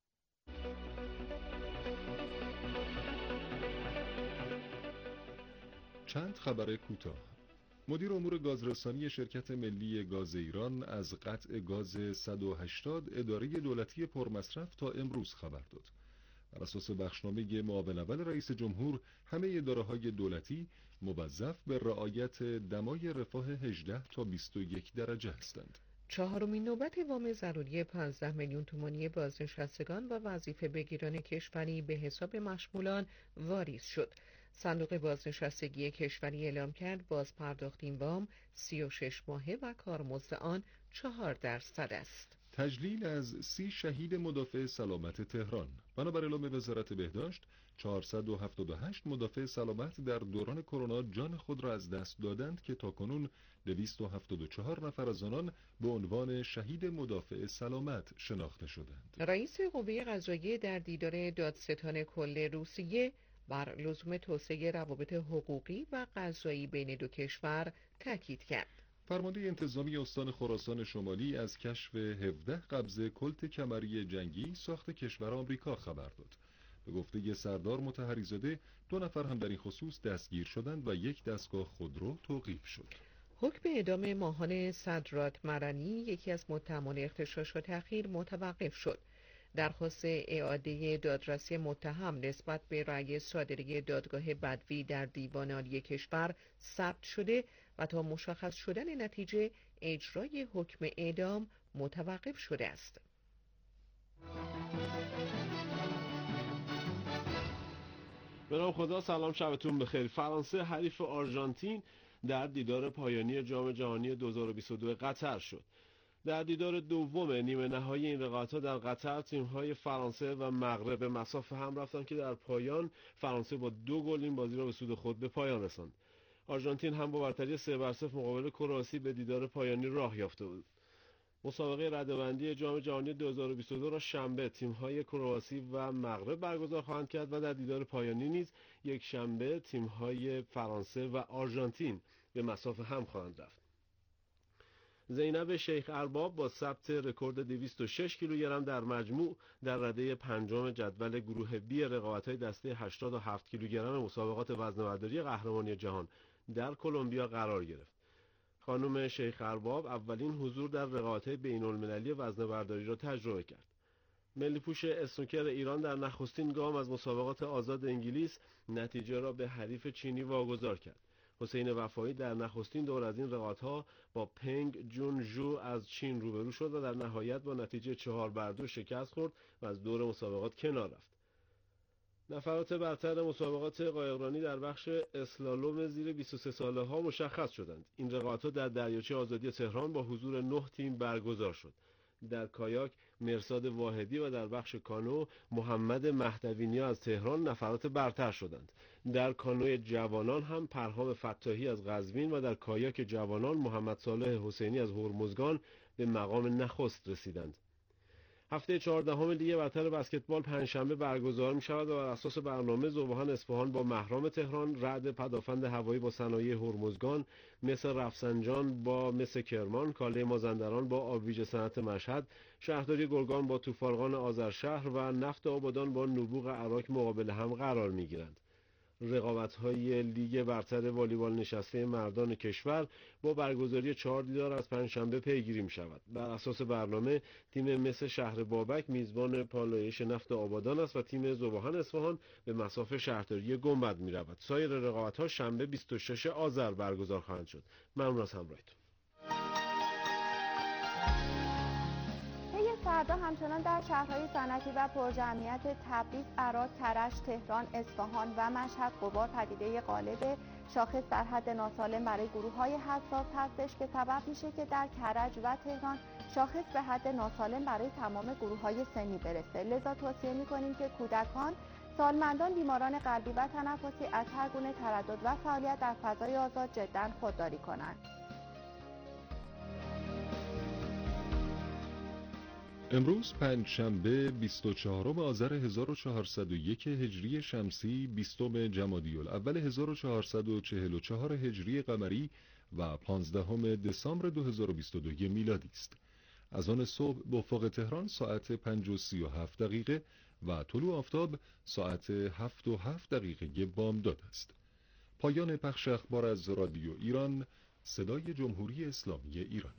Speaker 5: چند خبر کوتاه. مدیر امور گازرسانی شرکت ملی گاز ایران از قطع گاز صد و هشتاد اداره دولتی پرمصرف تا امروز خبر داد. بر اساس بخشنامه معاون اول رئیس جمهور، همه اداره‌های دولتی موظف به رعایت دمای رفاه هجده تا بیست و یک درجه هستند.
Speaker 6: چهارمین نوبت وام ضروری پانزده میلیون تومانی بازنشستگان و وظیفه بگیران کشوری به حساب مشمولان واریز شد. صندوق بازنشستگی کشوری اعلام کرد باز پرداخت این وام سی و شش ماهه و کارمزد آن چهار درصد است.
Speaker 5: تجلیل از سی شهید مدافع سلامت تهران. بنابر اعلام وزارت بهداشت، چهارصد و هفتاد و هشت مدافع سلامت در دوران کرونا جان خود را از دست دادند که تاکنون دویست و هفتاد و چهار نفر از آنان به عنوان شهید مدافع سلامت شناخته شدند.
Speaker 6: رئیس قوه قضاییه در دیدار دادستان کل روسیه بر لزوم توسعه روابط حقوقی و قضایی بین دو کشور تاکید کرد.
Speaker 5: فرمانده انتظامی استان خراسان شمالی از کشف هفده قبضه کلت کمری جنگی ساخت کشور آمریکا خبر داد. به گفته سردار مطهری زاده، دو نفر هم در این خصوص دستگیر شدند و یک دستگاه خودرو توقیف شد.
Speaker 6: حکم اعدام ماهان صدرات مرنی، یکی از متهمان اغتشاش و تأخیر، متوقف شد. درخواست اعاده دادرسی متهم نسبت به رأی صادره دادگاه بدوی در دیوان عالی کشور ثبت شده و تا مشخص شدن نتیجه اجرای حکم اعدام متوقف شده است.
Speaker 1: به نام خدا، سلام، شبتون بخیر. فرانسه حریف آرژانتین در دیدار پایانی جام جهانی دو هزار و بیست و دو قطر شد. در دیدار دوم نیمه نهایی این رقابت‌ها در قطر، تیم‌های فرانسه و مغرب به مصاف هم رفتند که در پایان فرانسه با دو گل این بازی را به سود خود به پایان رساند. آرژانتین هم با برتری سه بر صفر مقابل کرواسی به دیدار پایانی راه یافته بود. مسابقه رده‌بندی جام جهانی دو هزار و بیست و دو را شنبه تیم‌های کرواسی و مغرب برگزار خواهند کرد و در دیدار پایانی نیز یک شنبه تیم‌های فرانسه و آرژانتین به مصاف هم خواهند رفت. زینب شیخ ارباب با ثبت رکورد دویست و شش کیلوگرم در مجموع در رده پنجم جدول گروه بی رقابت‌های دسته هشتاد و هفت کیلوگرم مسابقات وزنه‌برداری قهرمانی جهان در کلمبیا قرار گرفت. خانم شیخ ارباب اولین حضور در رقابت‌های بین‌المللی وزنه‌برداری را تجربه کرد. ملی پوش اسنوکر ایران در نخستین گام از مسابقات آزاد انگلیس نتیجه را به حریف چینی واگذار کرد. حسین وفایی در نخستین دور از این رقابت‌ها با پنگ جون ژو از چین روبرو شد و در نهایت با نتیجه چهار بر دو شکست خورد و از دور مسابقات کنار رفت. نفرات برتر مسابقات قایقرانی در بخش اسلالوم زیر بیست و سه ساله ها مشخص شدند. این رقابت‌ها در دریاچه آزادی تهران با حضور نه تیم برگزار شد. در کایاک مرساد واحدی و در بخش کانو محمد مهدوینی از تهران نفرات برتر شدند. در کانوی جوانان هم پرهام فتاحی از قزوین و در کایاک جوانان محمد صالح حسینی از هرمزگان به مقام نخست رسیدند. هفته چهاردهم لیگ برتر بسکتبال پنجشنبه برگزار می شود و بر اساس برنامه ذوبان اصفهان با مهرام تهران، رعد پدافند هوایی با صنایع هرمزگان، مس رفسنجان با مس کرمان، کاله مازندران با آبویج صنعت مشهد، شهرداری گرگان با توفالقان آذرشهر و نفت آبادان با نبوغ اراک مقابل هم قرار می گیرند. رقابت‌های لیگ برتر والیبال نشسته مردان کشور با برگزاری چهار دیدار از پنجشنبه پیگیری می‌شود. بر اساس برنامه تیم مس شهر بابک میزبان پالایش نفت آبادان است و تیم ذوبان اصفهان به مصاف شهرداری گنبد می‌رود. سایر رقابت‌ها شنبه بیست و شش آذر برگزار خواهند شد. ممنون از همراهیتون.
Speaker 2: فردا همچنان در شهرهای صنعتی و پرجمعیت تبریز، عراق، کرج، تهران، اصفهان و مشهد غبار پدیده غالب شاخص در حد ناسالم برای گروه‌های حساس هستش که سبب میشه که در کرج و تهران شاخص به حد ناسالم برای تمام گروه‌های سنی برسه. لذا توصیه می‌کنیم که کودکان، سالمندان، بیماران قلبی و تنفسی از هر گونه تردد و فعالیت در فضای آزاد جداً خودداری کنند.
Speaker 5: امروز پنجشنبه بیست و چهارم آذر هزار و چهارصد و یک هجری شمسی، بیستم جمادی الاول هزار و چهارصد و چهل و چهار هجری قمری و پانزدهم دسامبر دو هزار و بیست و دو میلادی است. از آن صبح به افق تهران ساعت پنج و سی و هفت دقیقه و طلوع آفتاب ساعت هفت و هفت دقیقه بامداد است. پایان پخش اخبار از رادیو ایران، صدای جمهوری اسلامی ایران.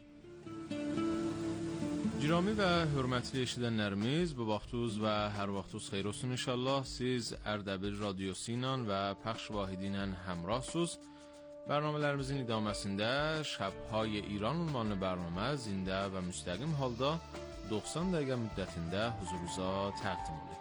Speaker 3: Giromi və hörmətli eşidənlərimiz, bu vaxtuz və hər vaxtuz xeyir olsun inşallah. Siz Ərdəbil radiosu ilə və pəxş vahidi ilə həmrahsuz. Bərnamələrimizin idaməsində Şəbhay İran ünvanlı bərnamə zində və müstəqim halda doxsan dəqiqə müddətində huzurunuza təqdim edilir.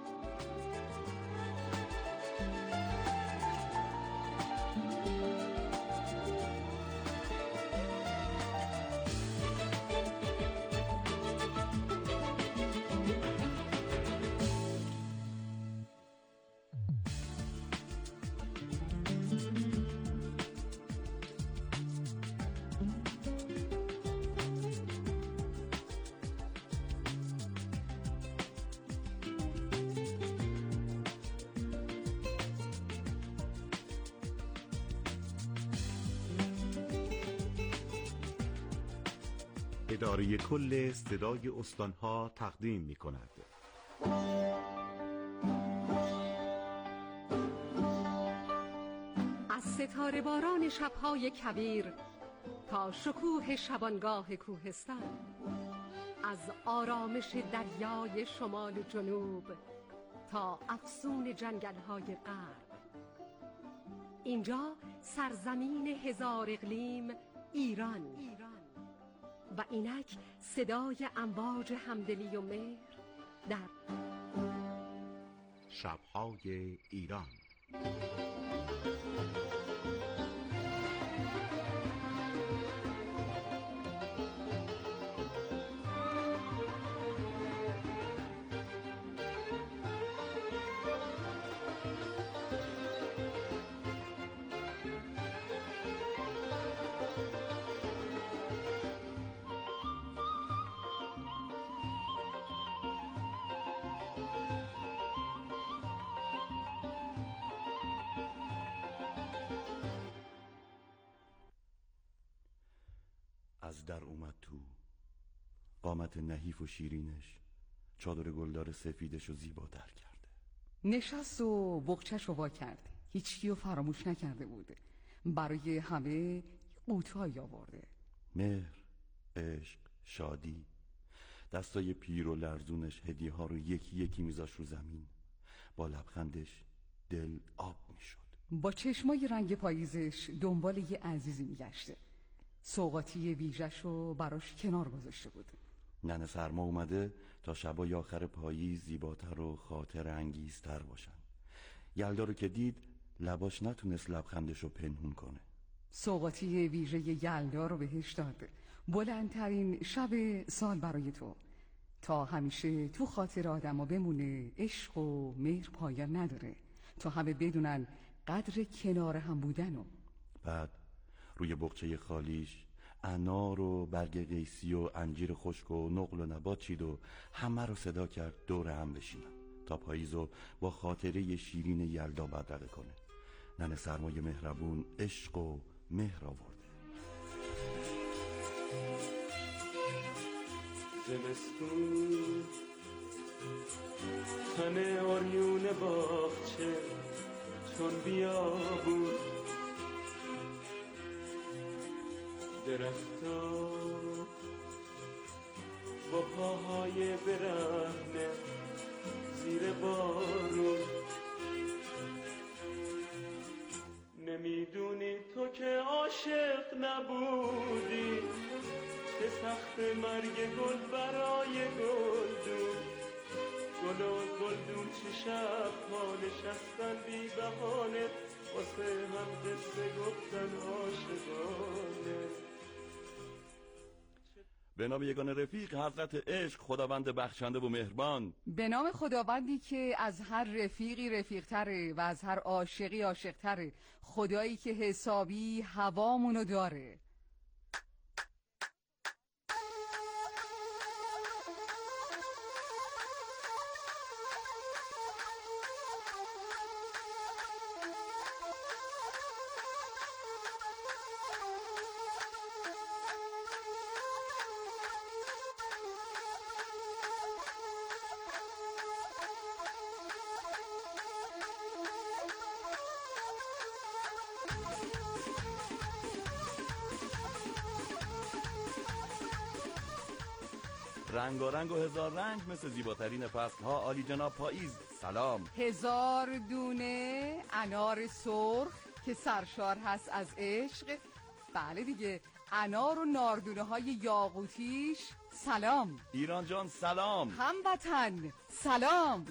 Speaker 4: اداره کل صدای استانها تقدیم می کند.
Speaker 8: از ستاره باران شبهای کویر تا شکوه شبانگاه کوهستان، از آرامش دریای شمال و جنوب تا افسون جنگل‌های غرب، اینجا سرزمین هزار اقلیم ایران و اینک صدای امواج همدلی و مهر در
Speaker 4: شب‌های ایران. از در اومد تو، قامت نحیف و شیرینش چادر گلدار سفیدش رو زیباتر کرده.
Speaker 9: نشست و بغچش رو وا کرد، هیچکی رو فراموش نکرده بود، برای همه قوطایی آورده.
Speaker 4: مهر، عشق، شادی. دستای پیر و لرزونش هدیه ها رو یکی یکی میذاش رو زمین. با لبخندش دل آب میشد.
Speaker 9: با چشمای رنگ پاییزش دنبال یه عزیزی میگشته. سوغاتی ویژش رو براش کنار گذاشته بود.
Speaker 4: ننه سرما اومده تا شبای آخر پاییز زیباتر و خاطر انگیزتر باشن. یلدا رو که دید لباش نتونست لبخندش رو پنهون کنه.
Speaker 9: سوغاتی ویژه یلدا رو بهش داد. بلندترین شب سال برای تو، تا همیشه تو خاطر آدم بمونه. عشق و مهر پایان نداره، تا همه بدونن قدر کنار هم بودنو.
Speaker 4: بعد روی بغچه خالیش انار و برگ قیسی و انجیر خشک و نقل و نبات چید و همه رو صدا کرد دور هم بشینن تا پاییزو با خاطره شیرین یلدا بدرقه کنه. ننه سرمای مهربون عشق و مهر آورده.
Speaker 25: زمستون تن آریون باغچه چون بیابون، درختا با پاهای برهنه زیر بارون. نمیدونی تو که عاشق نبودی، که سخت مرگ گل برای گلدون. گل و گلدون چه شب ها نشستن بی بهانه، واسه هم قصه گفتن عاشقانه.
Speaker 4: به نام یگان رفیق حضرت عشق، خداوند بخشنده و مهربان.
Speaker 9: به نام خداوندی که از هر رفیقی رفیقتره و از هر عاشقی عاشقتره، خدایی که حسابی هوامونو داره.
Speaker 4: رنگارنگ و هزار رنگ مثل زیباترین فصلها عالی جناب پاییز سلام.
Speaker 9: هزار دونه انار سرخ که سرشار هست از عشق. بله دیگه، انار و ناردونه های یاقوتیش سلام.
Speaker 4: ایران جان سلام.
Speaker 9: هموطن سلام.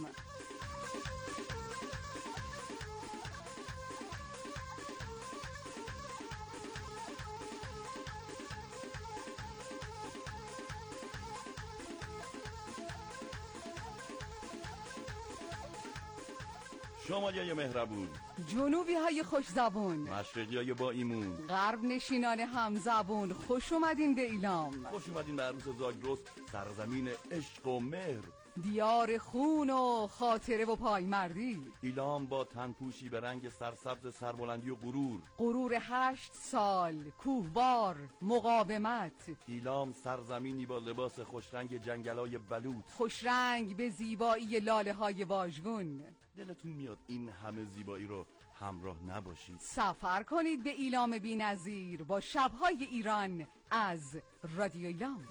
Speaker 4: شمالی های مهربون،
Speaker 9: جنوبی های خوش زبون،
Speaker 4: مشرقی های با ایمون،
Speaker 9: غرب نشینان هم زبون، خوش اومدین به ایلام.
Speaker 4: خوش اومدین به عروس زاگرس، سرزمین عشق و مهر،
Speaker 9: دیار خون و خاطره و پایمردی.
Speaker 4: ایلام با تنپوشی به رنگ سرسبز سربلندی و غرور،
Speaker 9: غرور هشت سال، کوهبار، مقاومت.
Speaker 4: ایلام سرزمینی با لباس خوشرنگ جنگلای بلوط،
Speaker 9: خوشرنگ به زیبایی لاله های واژگون.
Speaker 4: دلتون میاد این همه زیبایی رو همراه نباشید؟
Speaker 9: سفر کنید به ایلام بی‌نظیر با شب‌های ایران از رادیو ایلام.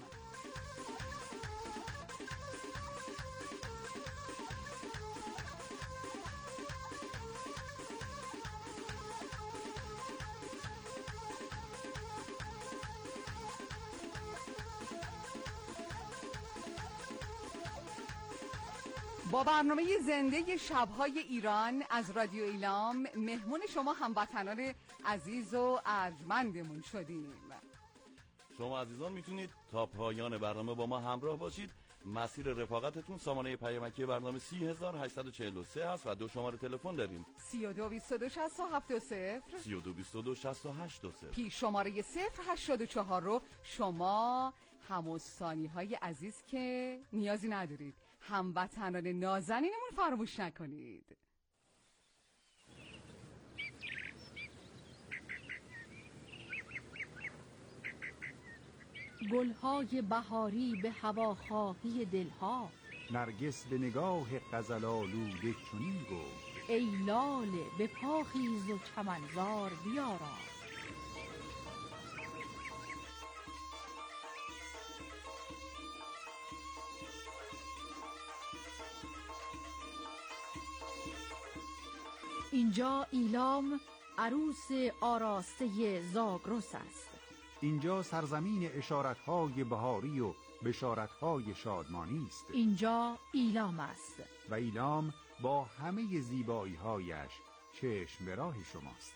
Speaker 9: با برنامه زنده شب‌های ایران از رادیو ایلام مهمون شما هموطنان عزیز و ارجمندمون شدیم.
Speaker 4: شما عزیزان میتونید تا پایان برنامه با ما همراه باشید. مسیر رفاقتتون سامانه پیامکی برنامه سی هزار و هشتصد و چهل و سه هست و دو شماره تلفن داریم:
Speaker 9: سی و دو بیست و دو شصت و هفت و صفر
Speaker 4: سی و دو بیست و دو شصت و هشت و صفر.
Speaker 9: پیش شماره صفر هشتاد و چهار رو شما هموستانی های عزیز که نیازی ندارید، هموطنان نازنینمون فراموش نکنید.
Speaker 10: گلهای بهاری به هواخواهی دلها،
Speaker 11: نرگس به نگاه غزل آلوده چنین گفت:
Speaker 10: ای لاله به پا خیز و چمنزار بیارا. اینجا ایلام عروس آراسته زاگرس است.
Speaker 11: اینجا سرزمین اشارتهای بهاری و بشارتهای شادمانی است.
Speaker 10: اینجا ایلام است
Speaker 11: و ایلام با همه زیبایی‌هایش چشم به راه شماست.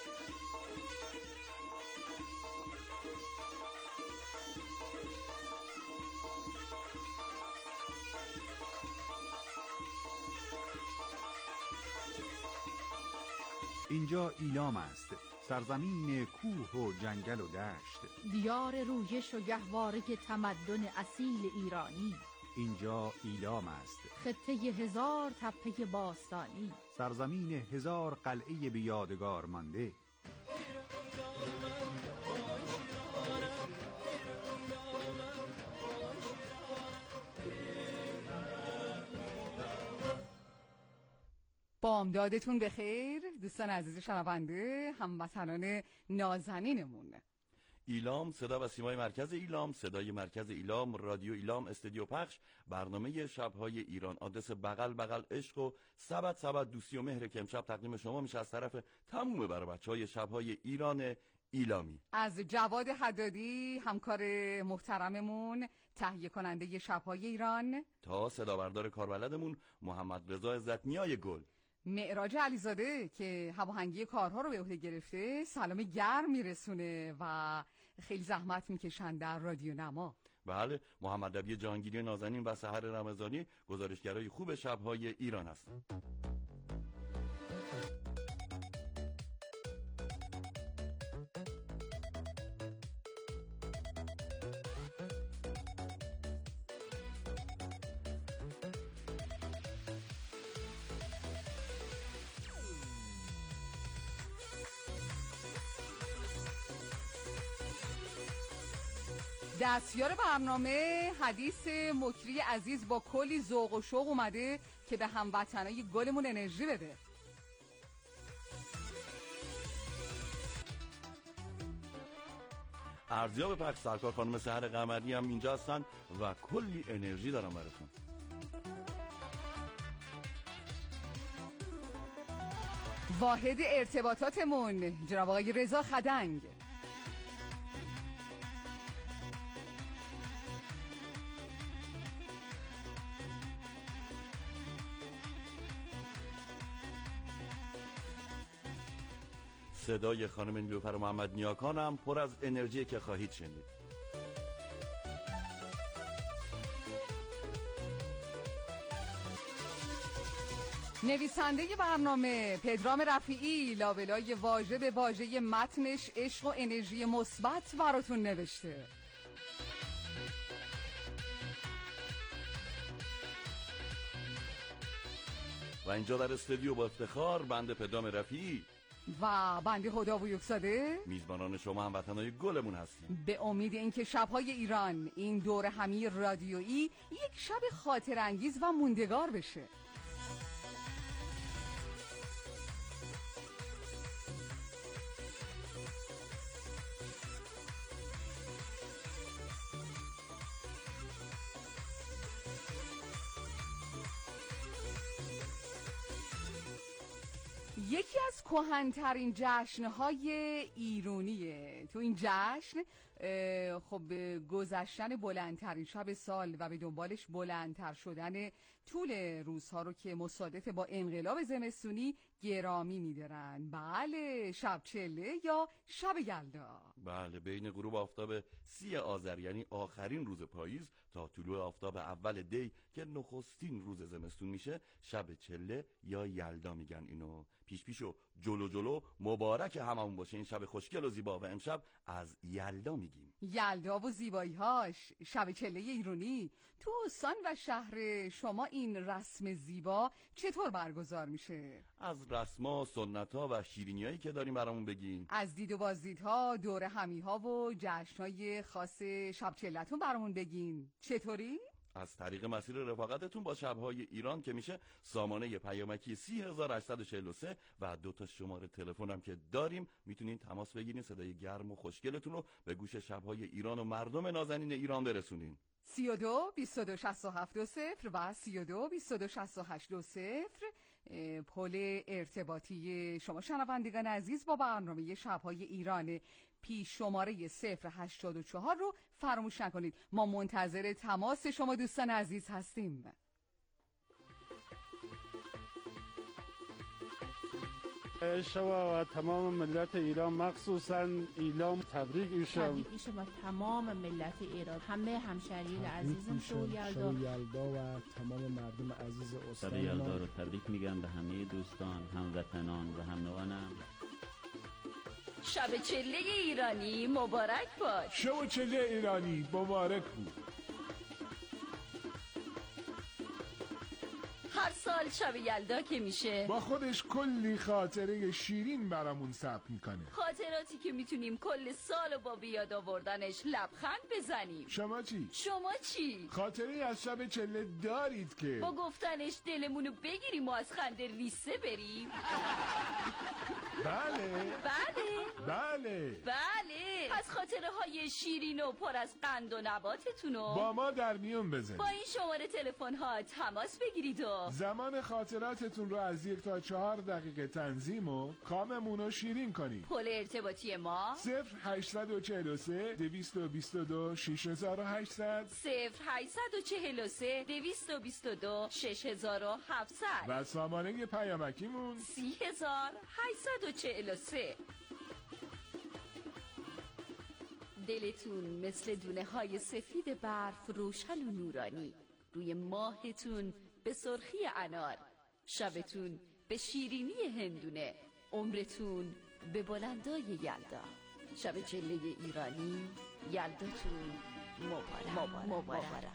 Speaker 11: اینجا ایلام است، سرزمین کوه و جنگل و دشت،
Speaker 10: دیار رویش و گهواره تمدن اصیل ایرانی.
Speaker 11: اینجا ایلام است،
Speaker 10: خطه هزار تپه باستانی،
Speaker 11: سرزمین هزار قلعه به یادگار مانده.
Speaker 9: بامدادتون بخیر دوستان عزیز شنونده، هموطنان نازنینمون.
Speaker 4: ایلام، صدا و سیمای مرکز ایلام، صدای مرکز ایلام، رادیو ایلام، استودیو پخش، برنامه شب‌های ایران، آدرس بغل بغل عشق و سبد سبد دوستی و مهر که امشب تقدیم شما میشه از طرف تموم برای بچهای شب‌های ایران ایلامی.
Speaker 9: از جواد حدادی همکار محترممون، تهیه کننده شب‌های ایران، تا
Speaker 4: صدا بردار کاربلدمون محمد رضا عزت‌نیای گل،
Speaker 9: معراج علیزاده که هماهنگی کارها رو به عهده گرفته، سلام گرم میرسونه و خیلی زحمت میکشن در رادیو نما.
Speaker 4: بله، محمد ربیع جهانگیری نازنین و سحر رمضانی گزارشگرای خوب شب‌های ایران هستن.
Speaker 9: دستیار برنامه حدیث مکری عزیز با کلی ذوق و شوق اومده که به هموطنای گلمون انرژی بده.
Speaker 4: ارزیاب پخش سرکار خانم سحر قمری هم اینجا هستن و کلی انرژی دارن براتون.
Speaker 9: واحد ارتباطاتمون جناب آقای رضا خدنگ.
Speaker 4: صدای خانم نیلوفر محمد نیاکان هم پر از انرژی که خواهید شنید.
Speaker 9: نویسنده برنامه پدرام رفیعی لابلای واژه به واژه متنش عشق و انرژی مثبت براتون نوشته.
Speaker 4: و اینجا در استودیو با افتخار بنده پدرام رفیعی
Speaker 9: و بنده هدا بویکزاده
Speaker 4: میزبانان شما هموطنای گلمون هستیم،
Speaker 9: به امید اینکه شب‌های ایران این دور همی رادیویی یک شب خاطر انگیز و موندگار بشه. یکی از کهن‌ترین جشن‌های ایرانیه. تو این جشن خب گذشتن بلندترین شب سال و به دنبالش بلندتر شدن طول روزها رو که مصادف با انقلاب زمستونی گرامی می‌دارن. بله، شب چله یا شب یلدا.
Speaker 4: بله، بین غروب آفتاب سی آذر یعنی آخرین روز پاییز تا طلوع آفتاب اول دی که نخستین روز زمستون میشه شب چله یا یلدا میگن اینو. پیش پیش و جلو جلو مبارک هممون باشه این شب خوشگل و زیبا. و امشب از یلدا میگیم.
Speaker 9: یلدا و زیبایی‌هاش، شب چله ایرانی. تو استان و شهر شما این رسم زیبا چطور برگزار میشه؟
Speaker 4: از رسما، سنت‌ها و شیرینیایی که داریم برامون بگین.
Speaker 9: از دید و بازدیدها، دور همی‌ها و جشن‌های خاص شب چله‌تون برامون بگین. چطوری؟
Speaker 4: از طریق مسیر رفاقتتون با شب‌های ایران که میشه سامانه پیامکی سی هزار و هشتصد و چهل و سه و دو تا شماره تلفن هم که داریم میتونین تماس بگیرین، صدای گرم و خوشگلتون رو به گوش شب‌های ایران و مردم نازنین ایران برسونین.
Speaker 9: سی و دو بیست و دو شصت و هفت دو صفر و سی و دو بیست و دو شصت و هشت دو صفر پل ارتباطی شما شنوندگان عزیز با برنامه شب‌های ایران. پیش شماره صفر هشتاد و چهار رو فراموش نکنید. ما منتظر تماس شما دوستان عزیز هستیم.
Speaker 12: شما و تمام ملت ایران مخصوصا ایلام تبریک ایشم
Speaker 10: تبریک ایشم و تمام ملت ایران، همه همشهریان عزیزم شو یلدا
Speaker 13: یلدا و تمام مردم عزیز استان
Speaker 14: شب یلدا رو تبریک میگم به همه دوستان، هموطنان و هم نوانم.
Speaker 15: شب چله ایرانی مبارک باد.
Speaker 13: شب چله ایرانی مبارک بود.
Speaker 15: هر سال شب یلدا که میشه
Speaker 13: با خودش کلی خاطره شیرین برامون ثبت میکنه،
Speaker 15: خاطراتی که میتونیم کل سال با بیاد آوردنش لبخند بزنیم.
Speaker 13: شما چی؟
Speaker 15: شما چی؟
Speaker 13: خاطره از شب چله دارید که
Speaker 15: با گفتنش دلمونو بگیریم و از خنده ریسه بریم؟
Speaker 13: بله
Speaker 15: بله
Speaker 13: بله
Speaker 15: بله. پس خاطره های شیرین و پر از قند و نباتتونو
Speaker 13: با ما در میون بزنید.
Speaker 15: با این شماره تلفن ها تماس بگیرید و
Speaker 13: زمان خاطراتتون رو از یک تا چهار دقیقه تنظیم و کاممون رو شیرین کنید.
Speaker 15: پل ارتباطی ما
Speaker 13: صفر هشتصد و چهل و سه دویست و بیست و دو شش هزار و هشتصد
Speaker 15: صفر هشتصد و چهل و سه دویست و بیست و دو شش هزار و هفتصد
Speaker 13: و سامانه پیامکیمون
Speaker 15: سی هزار هشتصد و چهل و سه. دلتون مثل دونه های سفید برف روشن و نورانی، روی ماهتون به سرخی انار، شبتون به شیرینی هندونه، عمرتون به بلندای یلدا. شب چله ایرانی، یلداتون مبارک مبارک, مبارک.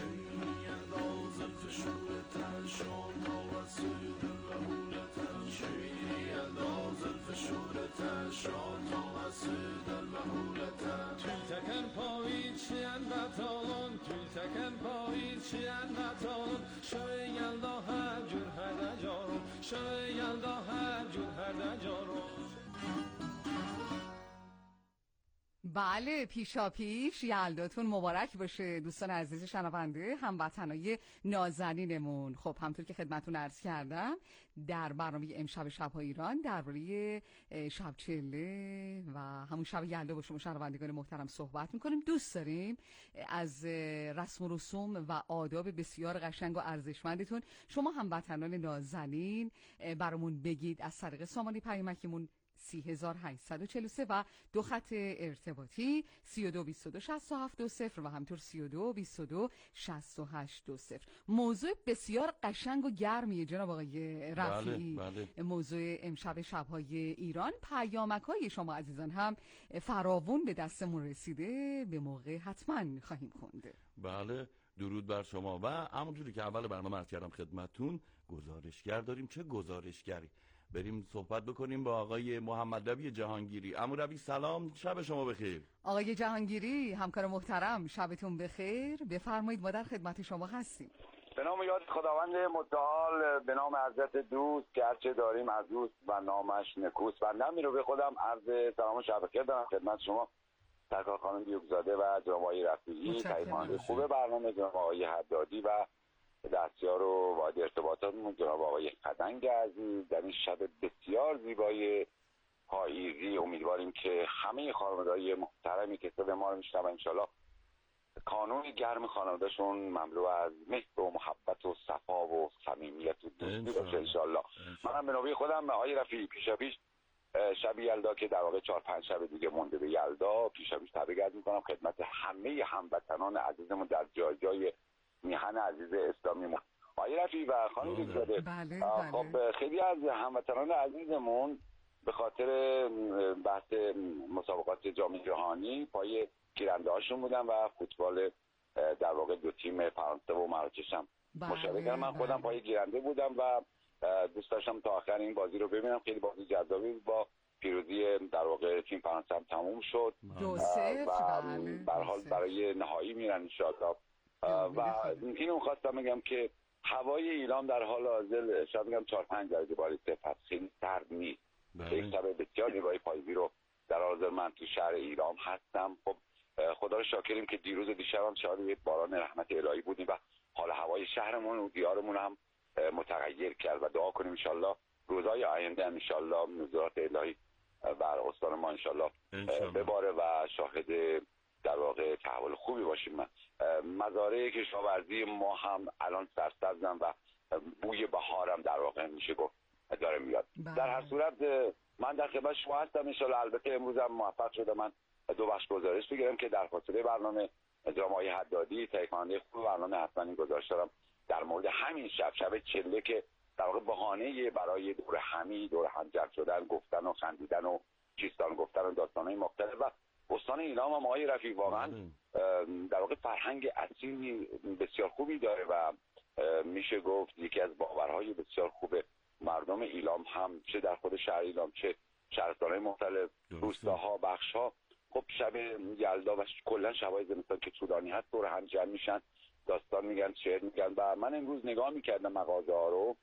Speaker 17: Tülteken pavitçiyen batalon, tülteken pavitçiyen batalon. Şöyle yelda her gün her de caron, şöyle yelda her gün her de caron.
Speaker 9: بله، پیشا پیش یلداتون مبارک باشه دوستان عزیز شنونده هموطنای نازنینمون. خب همونطور که خدمتتون عرض کردم در برنامه امشب شب‌های ایران درباره شب چله و همون شب یلدا با شما شنوندگان محترم صحبت میکنیم. دوست داریم از رسم و رسوم و آداب بسیار قشنگ و ارزشمندتون شما هموطنان نازنین برامون بگید از طریق سامانه پیامکمون سی هزار و هشتصد و چهل و سه و دو خط ارتباطی سی و دو بیست و دو شصت و هفت دو صفر و همینطور سی و دو بیست و دو شصت و هشت دو صفر. موضوع بسیار قشنگ و گرمیه جناب آقای رفیعی.
Speaker 4: بله، بله.
Speaker 9: موضوع امشب شب‌های ایران. پیامک‌های شما عزیزان هم فراوون به دستمون رسیده، به موقع حتما خواهیم خوند.
Speaker 4: بله، درود بر شما. و همونجوری که اول برنامه عرض کردم خدمتتون، گزارشگر داریم. چه گزارشگری؟ بریم صحبت بکنیم با آقای محمد ربیع جهانگیری. عمو ربیع سلام، شب شما بخیر.
Speaker 9: آقای جهانگیری همکار محترم شبتون بخیر. بفرمایید ما در خدمت شما هستیم.
Speaker 16: به نام یاد خداوند متعال، به نام حضرت دوست که هرچه داریم از دوست و نامش نکوست. بنده می رو به خودم عرض سلام و شب بخیر دارم خدمت شما سرکار خانم دیوگزاده و جناب آقای رفیعی، تهیه کننده خوب برنامه جناب آقای حدادی و دستیار و واحد ارتباطاتمون جناب آقای خدنگ عزیز. در این شب بسیار زیبای پاییزی امیدواریم که همه خانواده‌های محترمی که صدای ما رو میشنون انشالله کانون گرم خانواده‌شون مملو از مهر و محبت و صفا و صمیمیت و دوستی باشه انشالله. منم به نوبه خودم آقای رفیعی پیشا پیش شب یلدا که در واقع چهار پنج شب دیگه مونده به یلدا، پیشا پیش تبریک میکنم خدمت همه هموطنان عزیزمون در جای جای میهن عزیز اسلامی ما. آقای رفیعی و خانم دیوگزاده،
Speaker 9: بله،
Speaker 16: خب خیلی از هموطنان عزیزمون به خاطر بحث مسابقات جام جهانی پای گیرنده هاشون بودن و فوتبال در واقع دو تیم فرانسه و مراکش هم مشارکت کردم. من خودم پای گیرنده بودم و دوست داشتم تا آخر این بازی رو ببینم. خیلی بازی جذابی با پیروزی در واقع تیم فرانسه هم تموم شد
Speaker 9: دو صفر
Speaker 16: و به هر حال برای نهایی میرن ان شاءالله. و اینو خواستم بگم که هوای ایران در حال حاضر شاید بگم چهار پنج درجه باریسته، پس خیلی سرد نیست. یک شب بسیار زیبای پاییزی رو در حال حاضر من تو شهر ایران هستم. خب خدا رو شاکریم که دیروز و دیشب هم شاهد یک باران رحمت الهی بودیم و حال هوای شهرمون و دیارمون هم متغیر کرد و دعا کنیم ان شاءالله روزهای آینده ان شاءالله نزولات الهی بر استان ما ان شاءالله بباره و شاهد در واقع تحول خوبی باشیم. من مزارع کشاورزی ما هم الان سرسبزن و بوی بهارم در واقع میشه گفت داره میاد. در هر صورت من در خدمت شما هستم ان شاءالله. البته امروز هم موفق شدم من دو بخش گزارش بگیرم که در فاصله برنامه جناب آقای حدادی تهیه کننده خوب برنامه حتما این گزارش دارم در مورد همین شب شب چله که در واقع بهانه برای دور همی دور هم جمع شدن، گفتن و خندیدن و چیستان گفتن و داستان‌های مختلف و استان ایلام هم آقای رفیعی واقعا در واقع فرهنگ اصیلی بسیار خوبی داره و میشه گفت یکی از باورهای بسیار خوب مردم ایلام هم چه در خود شهر ایلام چه شهرستان‌های مختلف، روستاها، بخش‌ها. خب شب یلدا و کلا شبای زمستان که طولانی هست دور هم جمع میشن، داستان میگن، شعر میگن و من امروز نگاه میکردم مغازه ها رو،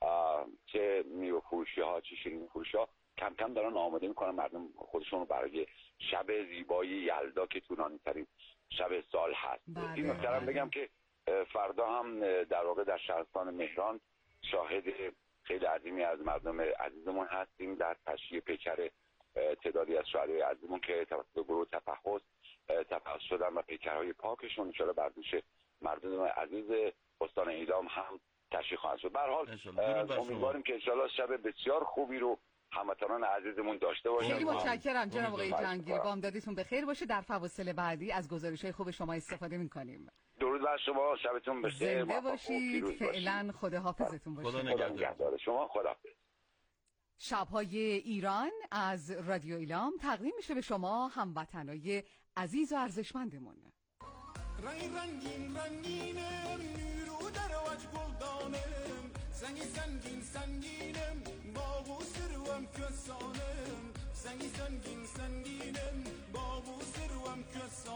Speaker 16: چه میوه فروشی ها چه شیرینی فروشی ها کم کم دارن آماده میکنن مردم خودشون رو برای شب زیبای یلدا که طولانی ترین شب سال هست. این نکته بگم که فردا هم در واقع در شهرستان مهران شاهد خیلی عظیمی از مردم عزیزمون هستیم در تشییع پیکر تعدادی از شهدای عزیزمون که توسط گروه تفحص تفحص شدن و پیکرهای پاکشون ان شاءالله بر دوش مردم عزیز استان ایلام هم تشییع خواهد شد. به هر حال امیدواریم که ان شاءالله شب بسیار خوبی رو هموطنان عزیزمون داشته باشیم.
Speaker 9: خیلی متشکرم جناب آقای جهانگیری، بامدادتون بخیر باشه. در فواصل بعدی از گزارش‌های خوب شما استفاده می‌کنیم.
Speaker 16: درود بر شما، شبتون بخیر،
Speaker 9: زنده باشید. فعلا خداحافظتون باشید.
Speaker 16: خدا نگهدار شما. خداحافظ.
Speaker 9: شب‌های ایران از رادیو ایلام تقدیم میشه به شما هموطنای عزیز و ارزشمندمون.
Speaker 17: رنگ رنگین رنگینم نیرو در وجه گلدانم زنگی سنگین سنگینم بابو سروم کسانم زنگی سنگین سنگینم بابو سروم کسانم